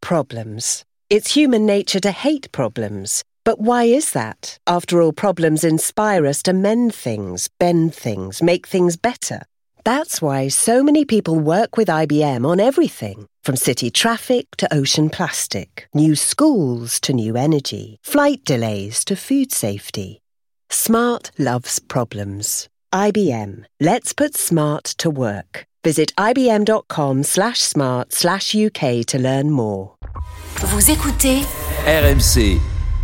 problems. It's human nature to hate problems. But why is that? After all, problems inspire us to mend things, bend things, make things better. That's why so many people work with IBM on everything, from city traffic to ocean plastic, new schools to new energy, flight delays to food safety. Smart loves problems. IBM. Let's put smart to work. Visit ibm.com/smart/UK to learn more. Vous écoutez RMC.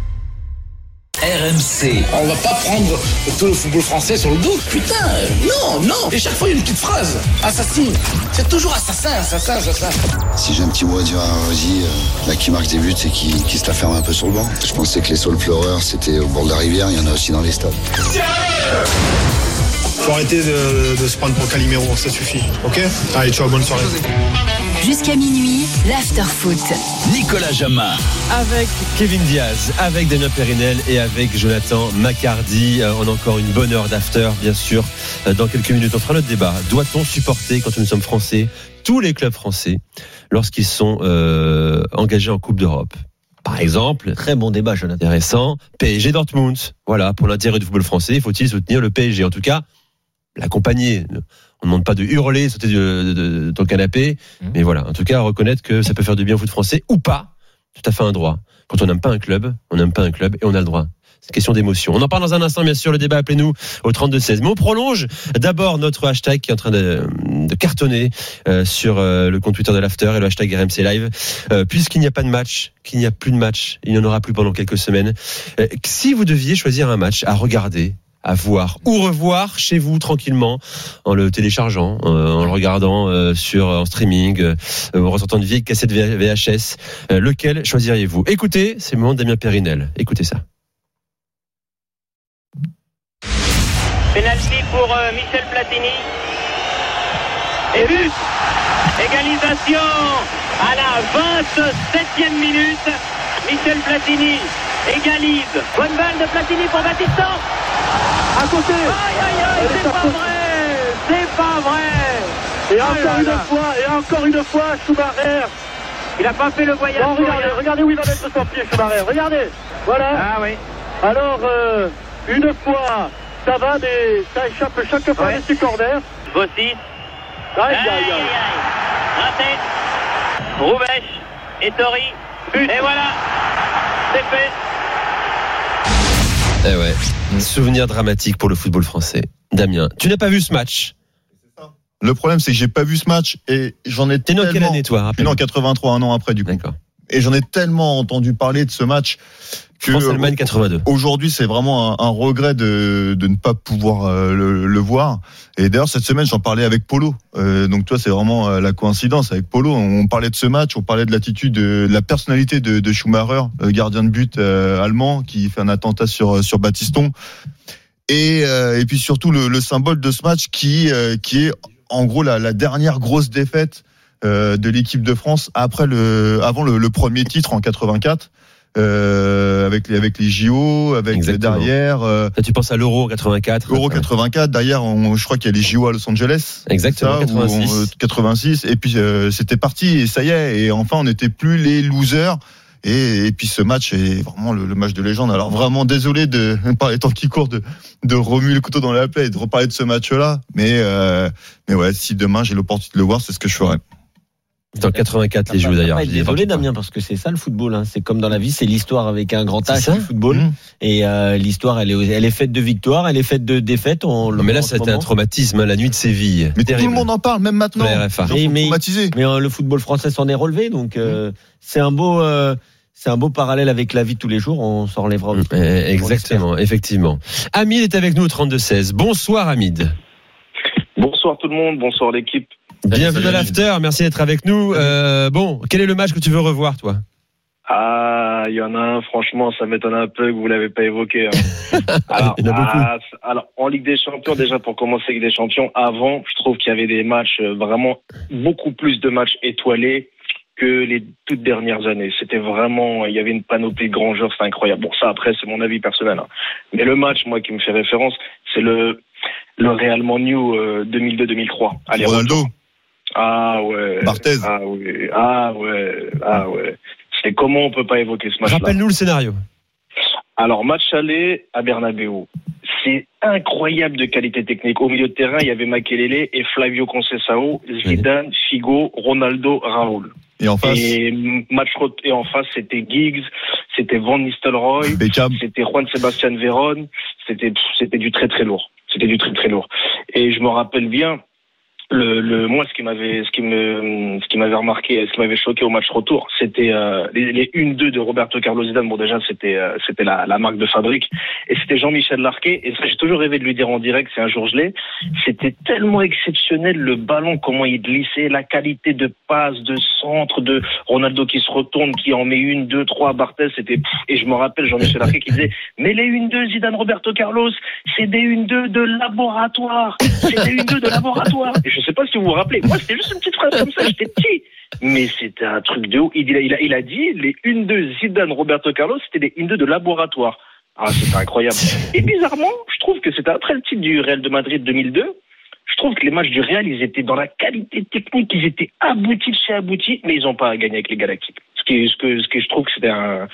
RMC. On va pas prendre tout le football français sur le dos. Putain, non. Et chaque fois, il y a une petite phrase. Assassin. C'est toujours assassin. Si j'ai un petit mot à dire à Rosie, là qui marque des buts et qui se la ferme un peu sur le banc. Je pensais que les saules pleureurs, c'était au bord de la rivière. Il y en a aussi dans les stades. Faut arrêter de se prendre pour Calimero, ça suffit. Ok ? Allez, ciao, bonne soirée. jusqu'à minuit, l'after-foot. Nicolas Jamin. Avec Kevin Diaz, avec Damien Périnel et avec Jonathan Macardy. On a encore une bonne heure d'after, bien sûr. Dans quelques minutes, on fera notre débat. Doit-on supporter, quand nous sommes français, tous les clubs français lorsqu'ils sont engagés en Coupe d'Europe? Par exemple, très bon débat, Jonathan. Intéressant, PSG Dortmund. Voilà, pour l'intérêt du football français, faut-il soutenir le PSG? En tout cas, l'accompagner. On ne demande pas de hurler, sauter de ton canapé, mais voilà, en tout cas, reconnaître que ça peut faire du bien au foot français ou pas. Tout à fait un droit. Quand on n'aime pas un club, on n'aime pas un club et on a le droit. C'est une question d'émotion. On en parle dans un instant, bien sûr, le débat, appelez-nous au 32-16. Mais on prolonge d'abord notre hashtag qui est en train de cartonner sur le compte Twitter de l'After et le hashtag RMC Live. Puisqu'il n'y a pas de match, qu'il n'y a plus de match, il n'y en aura plus pendant quelques semaines. Si vous deviez choisir un match à regarder, à voir ou revoir chez vous tranquillement, en le téléchargeant, en le regardant en streaming, en ressortant une vieille cassette VHS, lequel choisiriez-vous? Écoutez, c'est le moment de Damien Périnel. Écoutez ça. Penalty pour Michel Platini. Et but. Égalisation à la 27e minute. Michel Platini égalise. Bonne balle de Platini pour Battiston. À côté. Aïe, c'est pas vrai. Et encore une fois, Schumacher. Il n'a pas fait le voyage. Non, regardez où il va mettre son pied, Schumacher. Regardez. Voilà. Ah oui. Alors, une fois, ça va, mais ça échappe chaque fois de ses corners. Bossis. Aïe. Raté. Roubèche. Et Tori. But. Et voilà. C'est fait. Eh ouais, souvenir dramatique pour le football français. Damien, tu n'as pas vu ce match? Le problème, c'est que j'ai pas vu ce match et j'en ai tellement... T'es dans quelle année, toi? Je suis en 83, un an après, du coup. D'accord. Et j'en ai tellement entendu parler de ce match que France-Allemagne 82. Aujourd'hui, c'est vraiment un regret de ne pas pouvoir le voir. Et d'ailleurs, cette semaine, j'en parlais avec Polo. Donc, toi, c'est vraiment la coïncidence avec Polo. On parlait de ce match, on parlait de l'attitude, de la personnalité de Schumacher, gardien de but allemand, qui fait un attentat sur Battiston. Et puis surtout le symbole de ce match qui est en gros la dernière grosse défaite de l'équipe de France avant le premier titre en 84. Avec les JO, avec derrière. Là, tu penses à l'Euro 84. Euro 84. Derrière, je crois qu'il y a les JO à Los Angeles. Exactement. 86. Et puis c'était parti. Et ça y est. Et enfin, on n'était plus les losers. Et puis ce match est vraiment le match de légende. Alors vraiment désolé par les temps qui courent de remuer le couteau dans la plaie et de reparler de ce match-là. Mais ouais, si demain j'ai l'opportunité de le voir, c'est ce que je ferai. Dans 84 les JO d'ailleurs. Désolé Damien, parce que c'est ça le football. Hein. C'est comme dans la vie, c'est l'histoire avec un grand H, le football. Et l'histoire, elle est faite de victoires, elle est faite de défaites. Mais là, c'était un traumatisme, la nuit de Séville. Mais terrible. Tout le monde en parle, même maintenant. Mais le football français s'en est relevé, donc c'est un beau parallèle avec la vie de tous les jours. On s'en relèvera. Exactement, effectivement. Hamid est avec nous au 32-16. Bonsoir Hamid. Bonsoir tout le monde, bonsoir l'équipe. Bienvenue à l'After, merci d'être avec nous. Bon, quel est le match que tu veux revoir, toi? Ah, il y en a un, franchement, ça m'étonne un peu que vous l'avez pas évoqué. Hein. Alors, il y en a beaucoup. Alors, en Ligue des Champions, déjà pour commencer avec des Champions, avant, je trouve qu'il y avait des matchs, vraiment beaucoup plus de matchs étoilés que les toutes dernières années. C'était vraiment, il y avait une panoplie de grands joueurs, c'est incroyable. Bon, ça après, c'est mon avis personnel. Hein. Mais le match, moi, qui me fait référence, c'est le Real Man U 2002-2003. Allez, Ronaldo. Ah ouais. Barthez. Ah ouais. Comment on peut pas évoquer ce match-là? Rappelle-nous le scénario. Alors, match aller à Bernabéu. C'est incroyable de qualité technique. Au milieu de terrain, il y avait Makelele et Flavio Conceição, Zidane, Figo, Ronaldo, Raúl. Et en face, Et en face, c'était Giggs, c'était Van Nistelrooy, Beckham. c'était Juan Sebastian Veron. C'était du très très lourd. C'était du très très lourd. Et je me rappelle bien. Moi, ce qui m'avait remarqué, ce qui m'avait choqué au match retour, c'était les 1-2 de Roberto Carlos Zidane. Bon, déjà, c'était la marque de fabrique, et c'était Jean-Michel Larquet. Et ça, j'ai toujours rêvé de lui dire en direct. Si un jour je l'ai, c'était tellement exceptionnel, le ballon, comment il glissait, la qualité de passe, de centre, de Ronaldo qui se retourne, qui en met 1, 2, 3, Barthez. Et je me rappelle Jean-Michel Larquet qui disait, mais les 1-2 Zidane, Roberto Carlos, c'est des 1-2 de laboratoire. C'est des 1-2 de laboratoire. Et je sais pas si vous vous rappelez. Moi, c'était juste une petite phrase comme ça. J'étais petit. Mais c'était un truc de haut. Il a dit, les 1-2 Zidane, Roberto Carlos, c'était des 1-2 de laboratoire. Ah, c'était incroyable. Et bizarrement, je trouve que c'était après le titre du Real de Madrid 2002. Je trouve que les matchs du Real, ils étaient dans la qualité technique, ils étaient aboutis de chez aboutis, mais ils n'ont pas gagné avec les Galactiques. Ce que je trouve que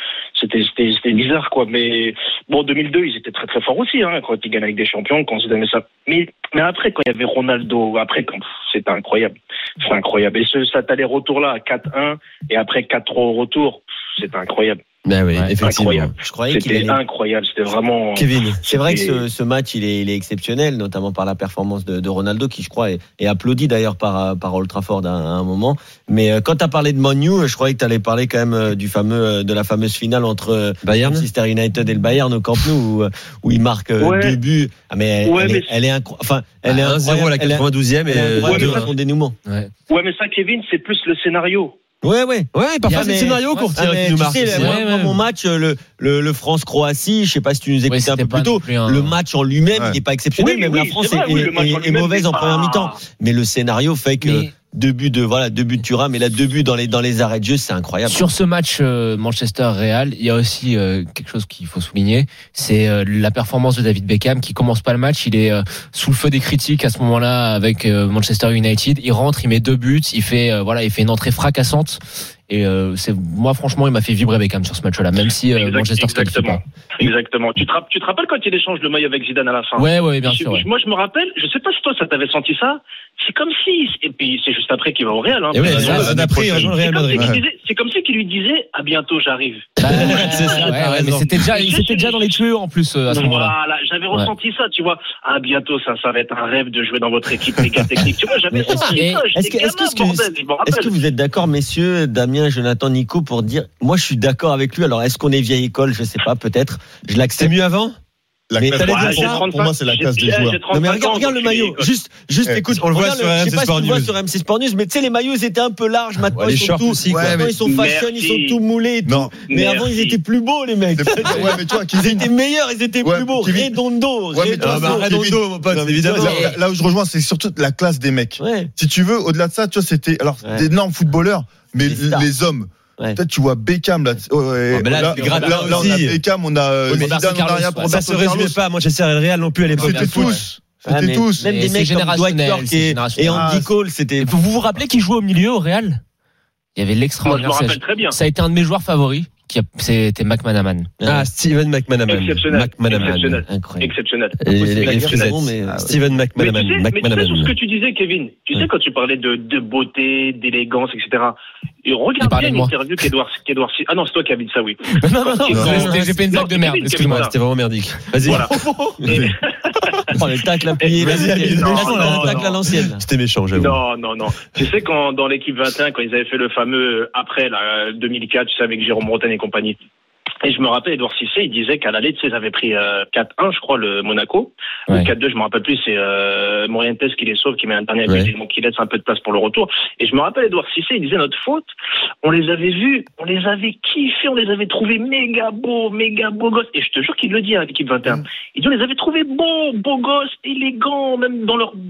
c'était bizarre, quoi. Mais bon, 2002, ils étaient très très forts aussi, hein, quand ils gagnent avec des champions, quand ils donnaient ça. Mais après, quand il y avait Ronaldo, c'était incroyable. C'est incroyable. Et ça aller-retour là à 4-1 et après 4-3 au retour, c'était incroyable. Ben oui, effectivement. Incroyable. Je croyais c'était incroyable. C'était vraiment. Kevin, c'est vrai que ce match, il est exceptionnel, notamment par la performance de Ronaldo, qui je crois est applaudi d'ailleurs par Old Trafford à un moment. Mais quand tu as parlé de Man U, je croyais que tu allais parler quand même de la fameuse finale entre Manchester United et le Bayern au Camp Nou, où il marque 2 buts. Ah, mais elle est incroyable. Elle est 1-0 à la 92e et son dénouement. Ouais, mais ça, Kevin, c'est plus le scénario. Ouais, parfois c'est le scénario qu'on retire qui nous marque. Moi, mon match, le France-Croatie, je sais pas si tu nous écoutais un peu plus tôt, le match en lui-même, il n'est pas exceptionnel, même la France est mauvaise en première mi-temps. Mais le scénario fait que 2 buts de Thuram, mais là 2 buts dans les arrêts de jeu, c'est incroyable. Sur ce match Manchester-Real, il y a aussi quelque chose qu'il faut souligner, c'est la performance de David Beckham qui commence pas le match, il est sous le feu des critiques à ce moment-là avec Manchester United, il rentre, il met 2 buts, il fait une entrée fracassante. Et moi franchement il m'a fait vibrer Beckham sur ce match-là, même si Manchester exactement. Tu te rappelles quand il échange le maillot avec Zidane à la fin? Ouais, bien sûr. Moi je me rappelle, je sais pas si toi ça t'avait senti ça. C'est comme si, et puis c'est juste après qu'il va au Real. Hein, après il rejoint le Real Madrid. C'est comme si qu'il lui disait à bientôt j'arrive. C'est ça. Mais c'était déjà dans les tuyaux en plus à ce moment-là. Voilà, j'avais ressenti ça, tu vois. À bientôt ça va être un rêve de jouer dans votre équipe méga technique. Tu vois, j'avais senti ça. Est-ce que vous êtes d'accord, messieurs, Damien, Jonathan, Nico, pour dire, moi je suis d'accord avec lui. Alors est-ce qu'on est vieille école? Je sais pas, peut-être. Je l'accepte. C'est mieux avant? Mais pour moi, c'est la classe des joueurs. Non, mais regarde le maillot. Juste, écoute, on le voit sur RMC Sport News. Sur RMC Sport News, mais tu sais, les maillots, ils étaient un peu larges. Maintenant, ils sont tout, ils sont fashion, ils sont tout moulés et tout. Mais avant, ils étaient plus beaux, les mecs. Ouais, mais tu vois, ils étaient meilleurs, ils étaient plus beaux. Redondo, Redondo, mon pote, évidemment. Là où je rejoins, c'est surtout la classe des mecs. Si tu veux, au-delà de ça, tu vois, c'était, alors, d'énormes footballeurs, mais les hommes. Peut-être tu vois Beckham là. Là, on a Beckham, on a Zidane en arrière. Ça se résumait pas à Manchester et le Real non plus à l'époque. C'était tous. Même des mecs comme Dwight York et Andy Cole, c'était. Vous vous rappelez qui jouait au milieu au Real? Il y avait l'extraordinaire. Je me rappelle très bien. Ça a été un de mes joueurs favoris. C'était McManaman. Steven McManaman. Exceptionnel. Steven McManaman. Mais tu sais sur ce que tu disais, Kevin. Tu sais quand tu parlais de beauté, d'élégance, etc. Et regarde bien l'interview qu'Edouard. Ah non, c'est toi qui as dit ça, oui. Non. J'ai fait une blague de merde. Excuse-moi. C'était vraiment merdique. Vas-y. Voilà. Les tacles appuyés. Tacle à l'ancienne. C'était méchant, j'avoue. Non. Tu sais quand dans l'équipe 21, quand ils avaient fait le fameux après 2004, tu sais avec Jérôme Bretagne et compagnie. Et je me rappelle, Edouard Cissé, il disait qu'à l'aller, tu sais, ils avaient pris 4-1, je crois, le Monaco. Ou 4-2, je me rappelle plus, c'est Morientes qui les sauve, qui met un dernier but, donc qui laisse un peu de place pour le retour. Et je me rappelle, Edouard Cissé, il disait, notre faute, on les avait vus, on les avait kiffés, on les avait trouvés méga beaux gosses. Et je te jure qu'il le dit à l'équipe 21. Il dit, on les avait trouvés beaux gosses, élégants, même dans leur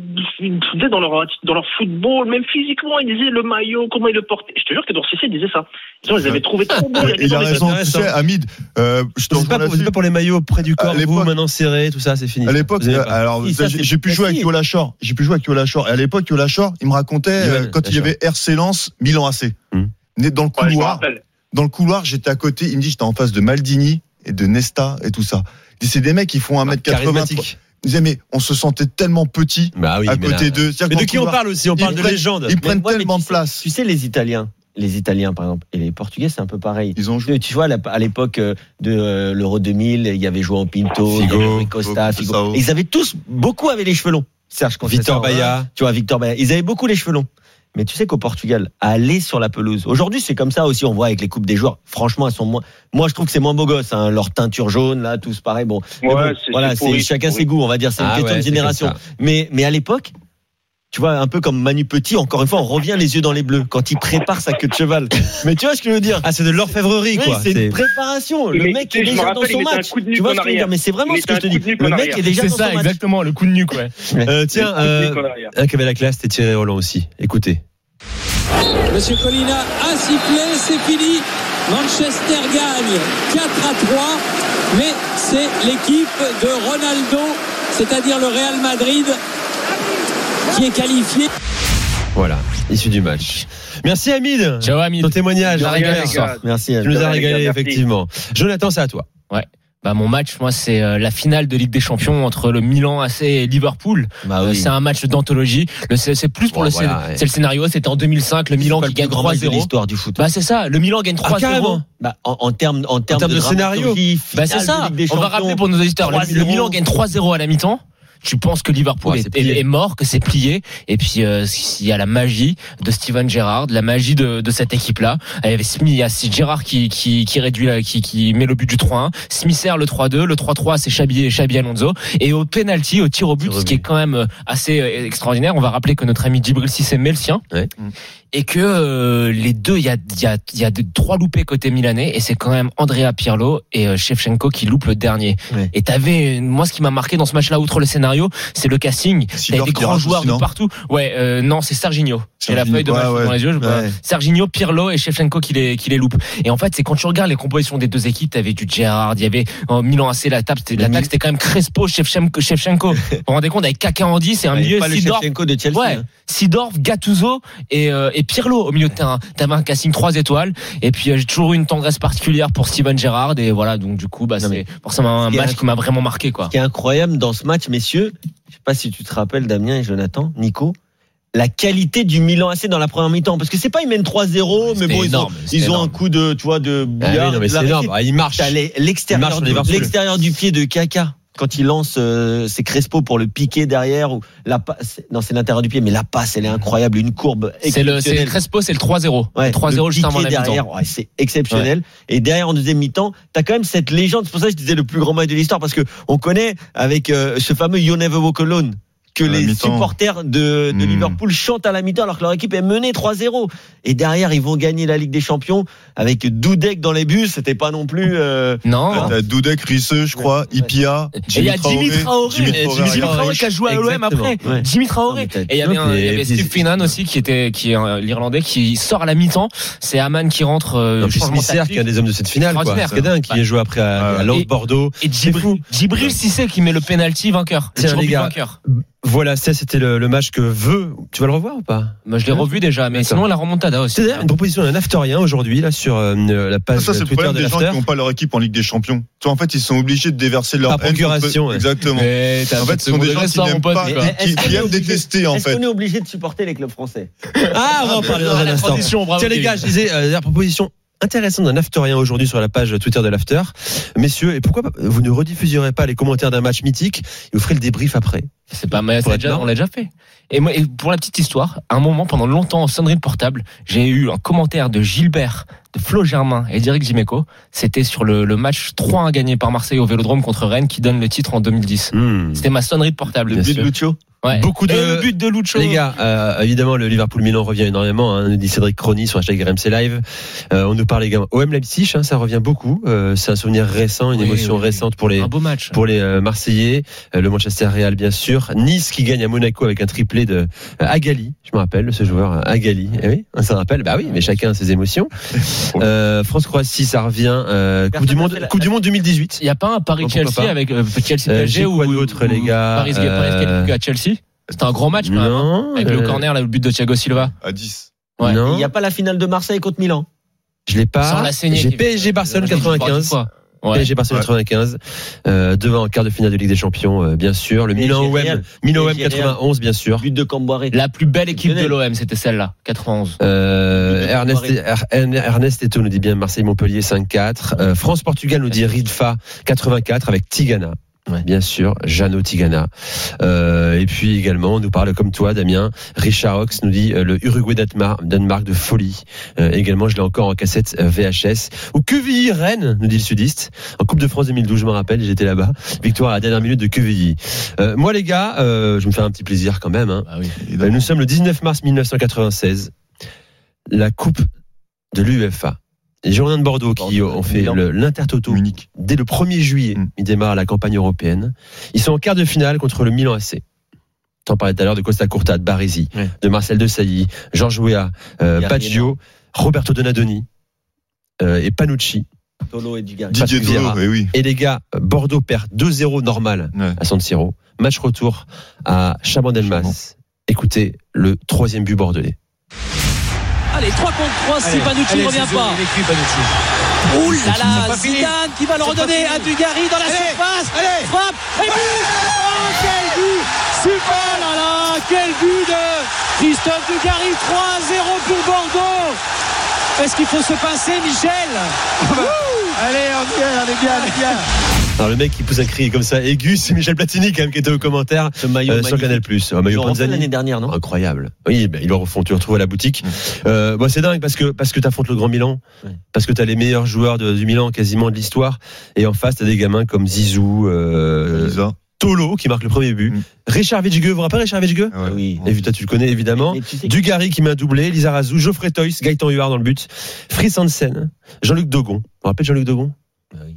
football, même physiquement. Il disait le maillot, comment il le portait. Je te jure qu'Edouard Cissé disait ça. On les avait trouvés trop beaux. Il a raison, tu sais, Hamid. C'est pas pour les maillots près du corps, vous maintenant serrés, tout ça, c'est fini. À l'époque, alors j'ai pu jouer avec Yola Shore. Et à l'époque, Yola Shore, il me racontait quand il y avait RC Lens, Milan AC. Dans le couloir. dans le couloir, j'étais à côté. Il me dit, j'étais en face de Maldini et de Nesta et tout ça. Il dit, c'est des mecs qui font 1m80. Charismatique. Il disait, mais on se sentait tellement petit à côté d'eux. Mais de qui on parle aussi? On parle de légende. Ils prennent tellement de place. Tu sais, les Italiens, par exemple, et les Portugais, c'est un peu pareil. Ils ont joué. Tu vois, à l'époque de l'Euro 2000, il y avait João Pinto, il y avait Rui Costa, Figo. Et ils avaient tous, beaucoup avaient les cheveux longs. Serge Conceição, Victor Baia. Tu vois, Victor Baia. Ils avaient beaucoup les cheveux longs. Mais tu sais qu'au Portugal, aller sur la pelouse. Aujourd'hui, c'est comme ça aussi. On voit avec les coupes des joueurs. Franchement, elles sont moins. Moi, je trouve que c'est moins beau gosse. Hein, leur teinture jaune, là, tous pareil. Bon, ouais, bon voilà, c'est chacun ses goûts. On va dire, c'est une question de génération. Mais à l'époque, tu vois, un peu comme Manu Petit. Encore une fois, on revient les yeux dans les bleus quand il prépare sa queue de cheval. Mais tu vois ce que je veux dire? Ah, c'est de l'orfèvrerie, quoi. C'est une préparation. Le mec est déjà dans son match. Tu vois ce que je veux dire? Mais c'est vraiment ce que je te dis. Le mec est déjà dans son match. C'est ça, exactement, le coup de nuque, ouais. Tiens, un qui avait la classe, c'était Thierry Roland aussi. Écoutez. Monsieur Colina a sifflé, c'est fini. Manchester gagne 4-3, mais c'est l'équipe de Ronaldo, c'est-à-dire le Real Madrid, qui est qualifié. Voilà, issue du match. Merci Hamid. Ciao Hamid. Ton témoignage. Merci. Tu nous as régalé, effectivement. Jonathan, c'est à toi. Ouais. Bah, mon match, moi, c'est la finale de Ligue des Champions entre le Milan AC et Liverpool. C'est un match d'anthologie. C'est plus pour c'est le scénario. C'était en 2005, le Milan qui gagne 3-0. L'histoire du foot. Bah, c'est ça. Le Milan gagne 3-0. Bah, en termes de scénario. Bah, c'est ça. On va rappeler pour nos auditeurs. Le Milan gagne 3-0 à la mi-temps. Tu penses que Liverpool est mort, que c'est plié, et puis il y a la magie de Steven Gerrard, la magie de cette équipe-là. Il y a Gerrard qui réduit, qui met le but du 3-1, Smisser le 3-2, le 3-3 c'est Xabi Alonso, et au penalty, au tir au but, ce qui est quand même assez extraordinaire. On va rappeler que notre ami Djibril Cissé met le sien. Ouais. Et que les deux, il y a 3 loupés côté milanais, et c'est quand même Andrea Pirlo et Shevchenko qui loupent le dernier. Ouais. Et moi, ce qui m'a marqué dans ce match-là, outre le scénario, c'est le casting. T'avais des grands joueurs de partout. Ouais, non, c'est Serginho. J'ai la feuille de match dans les yeux. Serginho, Pirlo et Shevchenko qui les loupent. Et en fait, c'est quand tu regardes les compositions des deux équipes, t'avais du Gerrard, il y avait Milan AC, l'attaque c'était quand même Crespo, Shevchenko. Vous vous rendez compte, avec Kaka en 10, c'est un milieu Sidorf. Shevchenko de Chelsea. Ouais. Sidorf, Gattuso et Pirlo au milieu de terrain. T'avais un casting 3 étoiles. Et puis j'ai toujours eu une tendresse particulière pour Steven Gerrard. Et voilà, donc du coup, c'est forcément un match qui m'a vraiment marqué, quoi. Ce qui est incroyable dans ce match, messieurs, je sais pas si tu te rappelles, Damien et Jonathan, Nico, la qualité du Milan AC dans la première mi-temps, parce que c'est pas ils mènent 3-0, mais bon, ils ont un coup de, tu vois, de billard. Non, mais c'est énorme. Ils marchent. L'extérieur du pied de Kaka. Quand il lance ses Crespo pour le piquer derrière, ou la passe, non, c'est l'intérieur du pied, mais la passe, elle est incroyable, une courbe exceptionnelle. C'est Crespo, c'est le 3-0. Ouais, 3-0 juste avant la mi-temps. C'est exceptionnel. Ouais. Et derrière, en deuxième mi-temps, t'as quand même cette légende. C'est pour ça que je disais le plus grand match de l'histoire, parce que on connaît avec ce fameux You Never Walk Alone, que les supporters de Liverpool chantent à la mi-temps alors que leur équipe est menée 3-0. Et derrière, ils vont gagner la Ligue des Champions avec Dudek dans les buts. C'était pas non plus... Non. Dudek, Risseux, je crois, Ipia, Jimmy Traoré qui a joué à l'OM après. Ouais. Jimmy Traoré. Et il y avait Steve Finnan aussi qui est l'Irlandais qui sort à la mi-temps. C'est Aman qui rentre. Smisser qui est un des hommes de cette finale. C'est dingue, qui a joué après à Lens Bordeaux. Et Djibril Cissé qui met le penalty vainqueur. Tiens les gars. Voilà, c'était le match que veut. Tu vas le revoir ou pas? Moi, je l'ai revu déjà, mais sinon la remontada aussi. C'est d'ailleurs une proposition d'un afterien aujourd'hui là sur la page Twitter de l'after. Ça, c'est le problème des gens qui n'ont pas leur équipe en Ligue des Champions. En fait, ils sont obligés de déverser leur procuration. Exactement. En fait, ce sont des gens qui n'aiment pas, qui aiment détester en fait. Est-ce qu'on est obligé de supporter les clubs français? Ah, on va en parler dans un instant. Tiens les gars, je disais la proposition intéressant d'un afterien aujourd'hui sur la page Twitter de l'after. Messieurs, et pourquoi vous ne rediffuserez pas les commentaires d'un match mythique et vous ferez le débrief après? C'est pas mal, on l'a déjà fait. Et moi, pour la petite histoire, à un moment, pendant longtemps, en sonnerie de portable, j'ai eu un commentaire de Gilbert, de Flo Germain et d'Éric Dimeco. C'était sur le match 3-1 gagné par Marseille au Vélodrome contre Rennes qui donne le titre en 2010. C'était ma sonnerie de portable. Le but de Lucho. Ouais. Le but de Lucho. Les gars, évidemment, le Liverpool-Milan revient énormément. Nous dit Cédric Crony sur #RMC Live. On nous parle également OM Leipzig, ça revient beaucoup. C'est un souvenir récent, une émotion récente pour les Marseillais. Le Manchester Real, bien sûr. Nice qui gagne à Monaco avec un triplé de Agali. Je me rappelle ce joueur Agali. Eh oui, on s'en rappelle. Bah oui, mais chacun a ses émotions. France-Croatie, ça revient. Coupe du monde 2018. Il y a pas un Paris-Chelsea avec Chelsea PSG ou d'autres les gars. Paris à Chelsea. C'était un gros match quand même. Non, avec le corner, là, le but de Thiago Silva. À 10. Ouais. Il n'y a pas la finale de Marseille contre Milan. Je l'ai pas. Sans la saignée. J'ai PSG Barcelone 95. Ouais. PSG Barcelone 95, devant en quart de finale de Ligue des Champions, bien sûr. Le Milan OM 91, bien sûr. But de Camboiré. La plus belle équipe de l'OM, c'était celle-là, 91. Ernest Eto nous dit bien Marseille-Montpellier 5-4. France-Portugal nous dit Ridfa 84 avec Tigana. Ouais. Bien sûr, Jeannot Tigana. Et puis également, on nous parle comme toi, Damien. Richard Ox nous dit le Uruguay-Danemark de folie. Également, je l'ai encore en cassette VHS. Ou Quevilly Rennes, nous dit le sudiste. En Coupe de France 2012, je me rappelle, j'étais là-bas. Victoire à la dernière minute de Quevilly. Moi, les gars, je me fais un petit plaisir quand même. Hein. Ah oui. Nous sommes le 19 mars 1996. La Coupe de l'UEFA. Les Girondins de Bordeaux qui ont fait l'Intertoto dès le 1er juillet. Ils démarrent la campagne européenne. Ils sont en quart de finale contre le Milan AC. T'en parlais tout à l'heure de Costa Curta, de Baresi, de Marcel Desailly, Georges Weah, Baggio, Roberto Donadoni et Panucci. Tolo et Didier Tolo, oui. Et les gars, Bordeaux perd 2-0 normal à San Siro. Match retour à Chabandelmas. Écoutez le 3e but bordelais. Allez, 3 contre 3 si Panucci ne revient pas. Ouh là là, Zidane qui va le redonner à Dugarry dans la surface. Frappe et but. Oh, quel but. Super là là, quel but de Christophe Dugarry. 3-0 pour Bordeaux. Est-ce qu'il faut se pincer, Michel? Allez, on est bien. Alors le mec qui pousse un cri comme ça aigu, c'est Michel Platini quand même qui était au commentaire sur Canal+. Maillot Panzani l'année dernière, non? Incroyable. Oui, ils le refont, tu le retrouves à la boutique. C'est dingue parce que t'affrontes le Grand Milan, parce que t'as les meilleurs joueurs du Milan quasiment de l'histoire, et en face t'as des gamins comme Zizou, Tolo qui marque le premier but, Richard Vitzke, vous vous rappelez Richard Vitzke? Oui. Et toi tu le connais évidemment. Dugarry qui met un doublé, Lizarazu, Geoffrey Toys, Gaëtan Huard dans le but, Fritz Hansen, Jean-Luc Dogon. Vous vous rappelez Jean-Luc Dogon? Oui.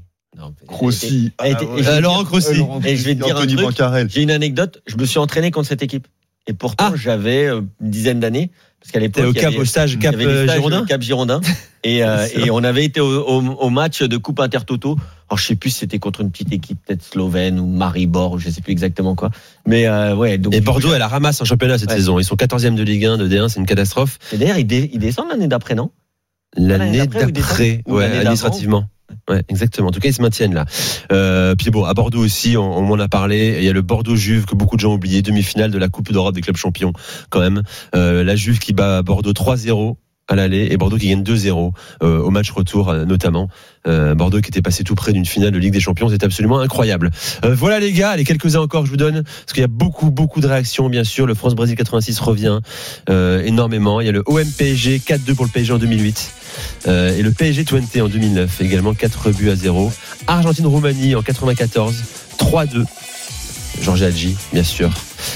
Crossi. Laurent Crossi. Et je vais te dire un truc, j'ai une anecdote, je me suis entraîné contre cette équipe. Et pourtant, j'avais une dizaine d'années. Parce qu'à l'époque, au stage Cap Girondin. Cap Girondin. Et on avait été au match de Coupe Intertoto. Alors, je sais plus si c'était contre une petite équipe, peut-être slovène ou Maribor, ou je sais plus exactement quoi. Mais, donc. Et Bordeaux, elle la ramasse en championnat cette saison. Ils sont 14e de Ligue 1, de D1, c'est une catastrophe. Et d'ailleurs, ils descendent l'année d'après, non? L'année d'après, administrativement. Ouais, exactement. En tout cas, ils se maintiennent là. Puis bon, à Bordeaux aussi, on m'en a parlé. Il y a le Bordeaux-Juve que beaucoup de gens ont oublié, demi-finale de la Coupe d'Europe des clubs champions, quand même. La Juve qui bat Bordeaux 3-0 à l'aller et Bordeaux qui gagne 2-0 au match retour notamment. Bordeaux qui était passé tout près d'une finale de Ligue des Champions, c'est absolument incroyable. Voilà les gars, allez, quelques-uns encore je vous donne, parce qu'il y a beaucoup de réactions bien sûr. Le France-Brésil 86 revient énormément. Il y a le OM-PSG 4-2 pour le PSG en 2008 et le PSG-20 en 2009 également 4-0. Argentine-Roumanie en 94 3-2. Georges Hadji, bien sûr,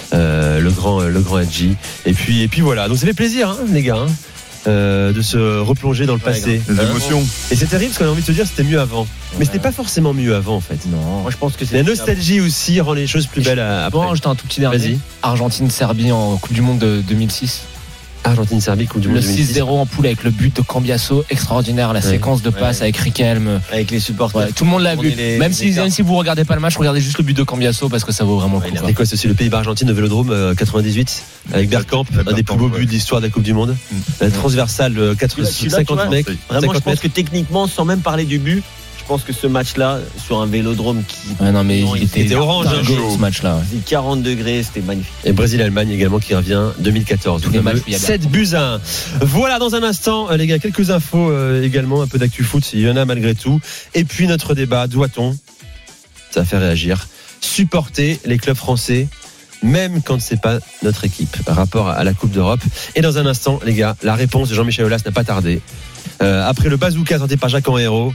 le grand Hadji. Et puis voilà, donc ça fait plaisir hein, les gars. De se replonger dans le passé. Les émotions. Et c'est terrible parce qu'on a envie de se dire c'était mieux avant. Mais c'était pas forcément mieux avant en fait. Non. Moi je pense que c'est la nostalgie aussi rend les choses plus belles après. Bon, j'étais un tout petit dernier. Argentine-Serbie en Coupe du Monde de 2006. Argentine-Serbie, Coupe du Monde 2006. Le 6-0 en poule avec le but de Cambiasso, extraordinaire, la séquence de passe avec Riquelme. Avec les supporters. Tout le monde l'a vu. Même si vous regardez pas le match, regardez juste le but de Cambiasso parce que ça vaut vraiment le coup. Et quoi, c'est aussi le Pays-Bas-Argentine, le Vélodrome 98, avec Bergkamp, un des plus beaux buts de l'histoire de la Coupe du Monde. La transversale, 50 mecs. Vraiment, je pense que techniquement, sans même parler du but, je pense que ce match-là, sur un vélodrome qui. Non, mais il était orange, ce match-là. 40 degrés, c'était magnifique. Et Brésil-Allemagne également qui revient 2014. Tous les matchs, 7-1. Voilà, dans un instant, les gars, quelques infos également, un peu d'actu foot, il y en a malgré tout. Et puis notre débat, doit-on, ça fait réagir, supporter les clubs français, même quand c'est pas notre équipe, par rapport à la Coupe d'Europe. Et dans un instant, les gars, la réponse de Jean-Michel Aulas n'a pas tardé. Après le bazooka sorti par Jacques Henriero,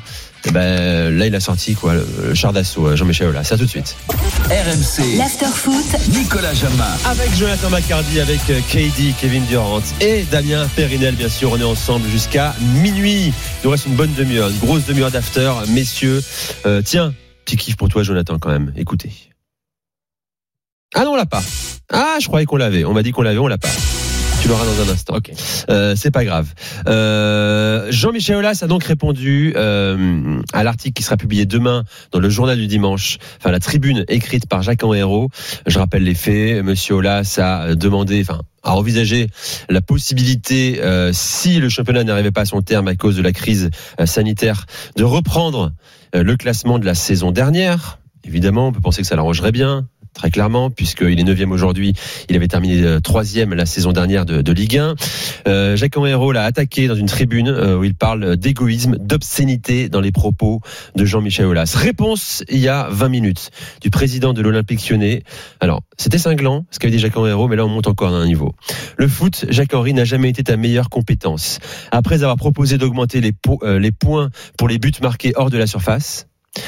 là il a sorti le char d'assaut Jean-Michel Aulas. C'est à tout de suite. RMC l'Afterfoot, Nicolas Jamin avec Jonathan McCardy, avec KD, Kevin Durant et Damien Périnel, bien sûr. On est ensemble jusqu'à minuit. Il nous reste une bonne demi-heure, une grosse demi-heure d'after, messieurs. Tiens, petit kiff pour toi Jonathan quand même, écoutez. Ah non, on l'a pas. Ah, je croyais qu'on l'avait. On m'a dit qu'on l'avait, on l'a pas. Tu l'auras dans un instant. Ok. C'est pas grave. Jean-Michel Aulas a donc répondu à l'article qui sera publié demain dans le journal du dimanche, enfin la tribune écrite par Jacques-Henri Hérault. Je rappelle les faits. Monsieur Aulas a demandé, à envisager la possibilité, si le championnat n'arrivait pas à son terme à cause de la crise sanitaire, de reprendre le classement de la saison dernière. Évidemment, on peut penser que ça l'arrangerait bien, très clairement, puisqu'il est 9e aujourd'hui. Il avait terminé 3e la saison dernière de Ligue 1. Jacques-Henri Hérault l'a attaqué dans une tribune où il parle d'égoïsme, d'obscénité dans les propos de Jean-Michel Aulas. Réponse il y a 20 minutes du président de l'Olympique Lyonnais. Alors, c'était cinglant, ce qu'avait dit Jacques-Henri Hérault, mais là on monte encore à un niveau. Le foot, Jacques-Henri n'a jamais été ta meilleure compétence. Après avoir proposé d'augmenter les points pour les buts marqués hors de la surface,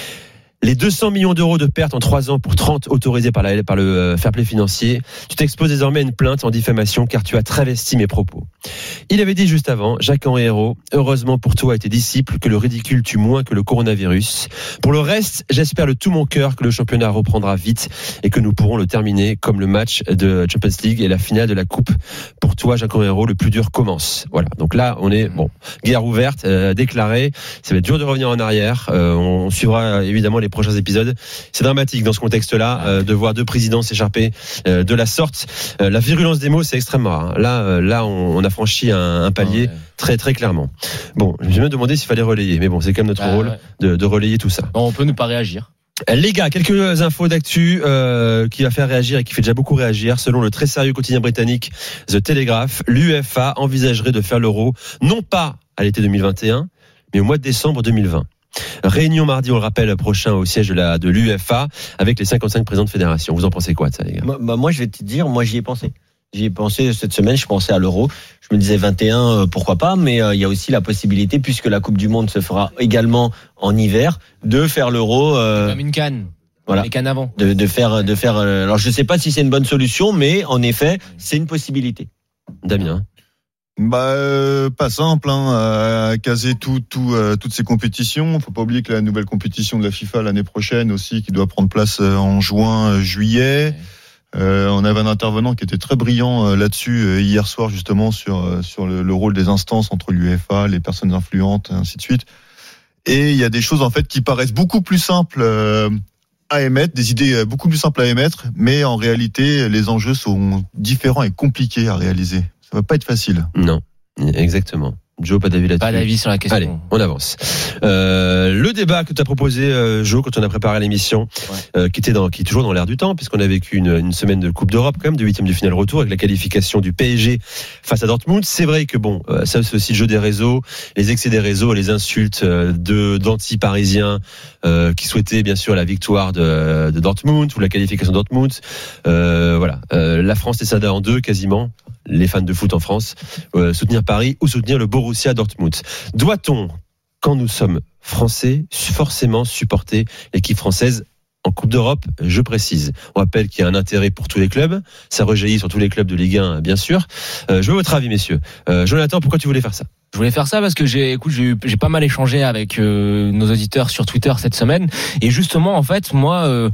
les 200 millions d'euros de pertes en 3 ans pour 30 autorisés par le fair play financier, tu t'exposes désormais à une plainte en diffamation car tu as travesti mes propos. Il avait dit juste avant, Jacques-Henri Hérault, heureusement pour toi et tes disciples que le ridicule tue moins que le coronavirus. Pour le reste, j'espère de tout mon cœur que le championnat reprendra vite et que nous pourrons le terminer comme le match de Champions League et la finale de la Coupe. Pour toi, Jacques-Henri Hérault, le plus dur commence. Voilà. Donc là, on est, guerre ouverte, déclarée. Ça va être dur de revenir en arrière. On suivra évidemment les prochains épisodes. C'est dramatique dans ce contexte-là de voir deux présidents s'écharper de la sorte. La virulence des mots, c'est extrêmement rare. Là, on a franchi un palier très très clairement. Bon, je me demandais s'il fallait relayer, mais bon, c'est quand même notre rôle de relayer tout ça. On peut ne pas réagir. Les gars, quelques infos d'actu qui va faire réagir et qui fait déjà beaucoup réagir. Selon le très sérieux quotidien britannique The Telegraph, l'UEFA envisagerait de faire l'Euro non pas à l'été 2021, mais au mois de décembre 2020. Réunion mardi, on le rappelle, prochain au siège de l'UEFA avec les 55 présidents de fédération. Vous en pensez quoi de ça, les gars ? Moi, je vais te dire, j'y ai pensé. J'y ai pensé cette semaine, je pensais à l'Euro. Je me disais 21, pourquoi pas, mais il y a aussi la possibilité, puisque la Coupe du Monde se fera également en hiver, de faire l'Euro. Comme une canne. Voilà. Les cannes avant. De faire. Alors, je sais pas si c'est une bonne solution, mais en effet, c'est une possibilité. Damien. Pas simple, à caser toutes ces compétitions. Faut pas oublier que la nouvelle compétition de la FIFA l'année prochaine aussi, qui doit prendre place en juillet. On avait un intervenant qui était très brillant là-dessus hier soir, justement sur le rôle des instances entre l'UEFA, les personnes influentes, et ainsi de suite. Et il y a des choses en fait qui paraissent beaucoup plus simples à émettre, des idées beaucoup plus simples à émettre, mais en réalité, les enjeux sont différents et compliqués à réaliser. Ça va pas être facile. Non, exactement. Joe, pas d'avis là-dessus. Pas d'avis sur la question. Allez, on avance. Le débat que tu as proposé, Joe, quand on a préparé l'émission, qui est toujours dans l'air du temps, puisqu'on a vécu une semaine de Coupe d'Europe, quand même, de 8e de finale retour, avec la qualification du PSG face à Dortmund. C'est vrai que ça, c'est aussi le jeu des réseaux, les excès des réseaux, les insultes d'anti-parisiens qui souhaitaient, bien sûr, la victoire de Dortmund ou la qualification de Dortmund. La France est scindée en deux, quasiment. Les fans de foot en France, soutenir Paris ou soutenir le Borussia Dortmund. Doit-on, quand nous sommes français, forcément supporter l'équipe française en Coupe d'Europe? Je précise. On rappelle qu'il y a un intérêt pour tous les clubs. Ça rejaillit sur tous les clubs de Ligue 1, bien sûr. Je veux votre avis, messieurs. Jonathan, pourquoi tu voulais faire ça? Je voulais faire ça parce que j'ai pas mal échangé avec nos auditeurs sur Twitter cette semaine. Et justement, en fait, moi,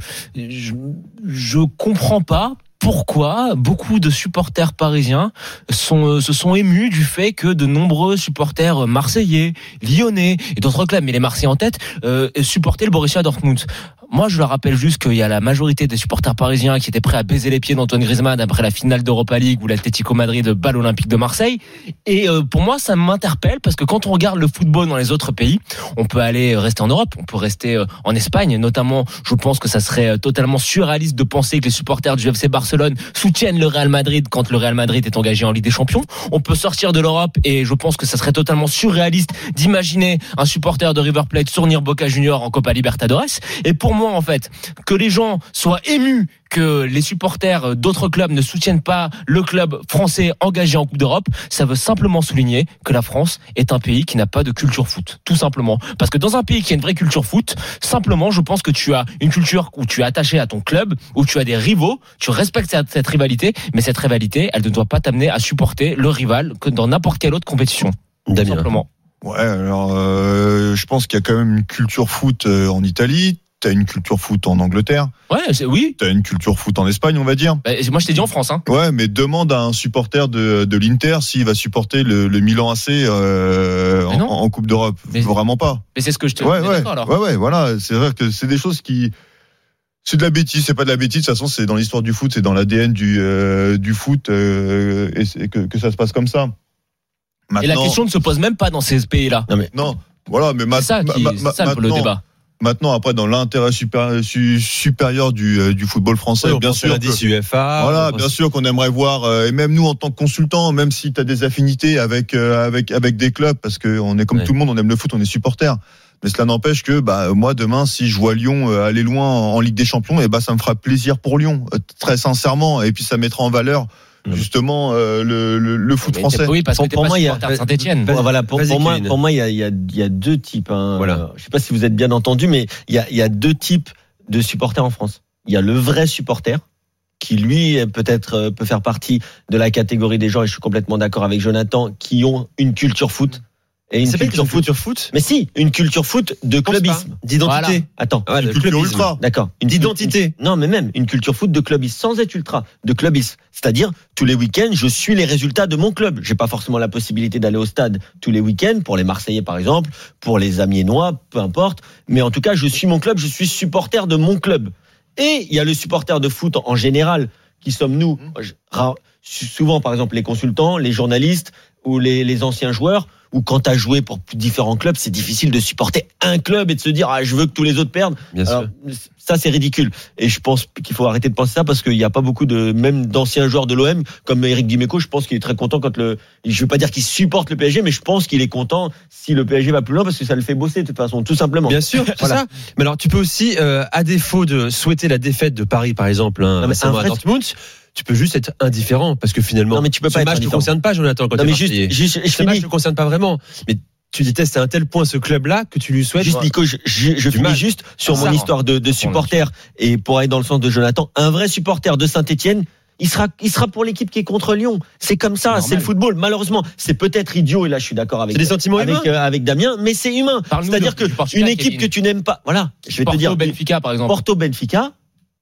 je comprends pas pourquoi beaucoup de supporters parisiens se sont émus du fait que de nombreux supporters marseillais, lyonnais et d'autres clubs, mais les Marseillais en tête, supportaient le Borussia Dortmund. Moi, je leur rappelle juste qu'il y a la majorité des supporters parisiens qui étaient prêts à baiser les pieds d'Antoine Griezmann après la finale d'Europa League où l'Atlético Madrid bat l'Olympique de Marseille. Et pour moi, ça m'interpelle parce que quand on regarde le football dans les autres pays, on peut aller rester en Europe, on peut rester en Espagne. Notamment, je pense que ça serait totalement surréaliste de penser que les supporters du FC Barcelone soutiennent le Real Madrid quand le Real Madrid est engagé en Ligue des Champions. On peut sortir de l'Europe et je pense que ça serait totalement surréaliste d'imaginer un supporter de River Plate soutenir Boca Juniors en Copa Libertadores. Et pour moi, en fait, que les gens soient émus que les supporters d'autres clubs ne soutiennent pas le club français engagé en Coupe d'Europe, ça veut simplement souligner que la France est un pays qui n'a pas de culture foot, tout simplement. Parce que dans un pays qui a une vraie culture foot, simplement, je pense que tu as une culture où tu es attaché à ton club, où tu as des rivaux, tu respectes cette rivalité, mais cette rivalité, elle ne doit pas t'amener à supporter le rival que dans n'importe quelle autre compétition. Damien. Simplement. Ouais, alors je pense qu'il y a quand même une culture foot en Italie. t'as une culture foot en Angleterre. Ouais, oui. T'as une culture foot en Espagne, on va dire. Moi, je t'ai dit en France. Hein. Ouais, mais demande à un supporter de l'Inter s'il va supporter le Milan AC en Coupe d'Europe. Vraiment pas. Mais c'est ce que je te dis. D'accord, alors. Ouais, voilà. C'est vrai que c'est des choses qui... C'est de la bêtise, c'est pas de la bêtise. De toute façon, c'est dans l'histoire du foot, c'est dans l'ADN du foot et que ça se passe comme ça. Maintenant, et la question ne se pose même pas dans ces pays-là. Non, voilà, mais c'est ça le débat. Maintenant, après, dans l'intérêt supérieur du football français, oui, bien sûr. UEFA. Voilà, bien sûr qu'on aimerait voir, et même nous en tant que consultants, même si tu as des affinités avec des clubs, parce qu'on est comme tout le monde, on aime le foot, on est supporters. Mais cela n'empêche que moi demain, si je vois Lyon aller loin en Ligue des Champions, ça me fera plaisir pour Lyon, très sincèrement, et puis ça mettra en valeur justement le foot français. Oui, parce que pour moi, il y a Saint-Étienne. Voilà, pour moi, il y a deux types. Hein. Voilà. Je sais pas si vous êtes bien entendu, mais il y a deux types de supporters en France. Il y a le vrai supporter qui lui peut-être peut faire partie de la catégorie des gens, et je suis complètement d'accord avec Jonathan, qui ont une culture foot. Et une culture foot. Mais si, une culture foot de clubisme, d'identité. Voilà. Attends, une culture ultra. D'accord. D'identité. Non, mais même une culture foot de clubisme, sans être ultra, de clubisme. C'est-à-dire, tous les week-ends, je suis les résultats de mon club. J'ai pas forcément la possibilité d'aller au stade tous les week-ends, pour les Marseillais par exemple, pour les Amiénois, peu importe. Mais en tout cas, je suis mon club, je suis supporter de mon club. Et il y a le supporter de foot en général, qui sommes nous. Souvent, par exemple, les consultants, les journalistes ou les anciens joueurs, ou quand tu as joué pour différents clubs, c'est difficile de supporter un club et de se dire je veux que tous les autres perdent. Alors, ça c'est ridicule. Et je pense qu'il faut arrêter de penser ça, parce qu'il n'y a pas beaucoup même d'anciens joueurs de l'OM comme Eric Dimeco. Je pense qu'il est très content je veux pas dire qu'il supporte le PSG, mais je pense qu'il est content si le PSG va plus loin, parce que ça le fait bosser de toute façon, tout simplement. Bien sûr, c'est ça. Mais alors tu peux aussi, à défaut de souhaiter la défaite de Paris par exemple, récemment à Dortmund, tu peux juste être indifférent, parce que finalement, mais tu peux pas ce match ne te concerne pas, Jonathan, quand tu es Marseillais. Ce match ne te concerne pas vraiment. Mais tu détestes à un tel point ce club-là que tu lui souhaites. Juste, Nico, je finis juste sur mon histoire de supporter, et pour aller dans le sens de Jonathan, un vrai supporter de Saint-Étienne, il sera pour l'équipe qui est contre Lyon. C'est comme ça, normal. C'est le football. Malheureusement, c'est peut-être idiot, et là je suis d'accord avec, c'est des sentiments humains. Avec Damien, mais c'est humain. C'est-à-dire que une équipe que tu n'aimes pas, voilà, je vais te dire, Benfica par exemple. Porto Benfica.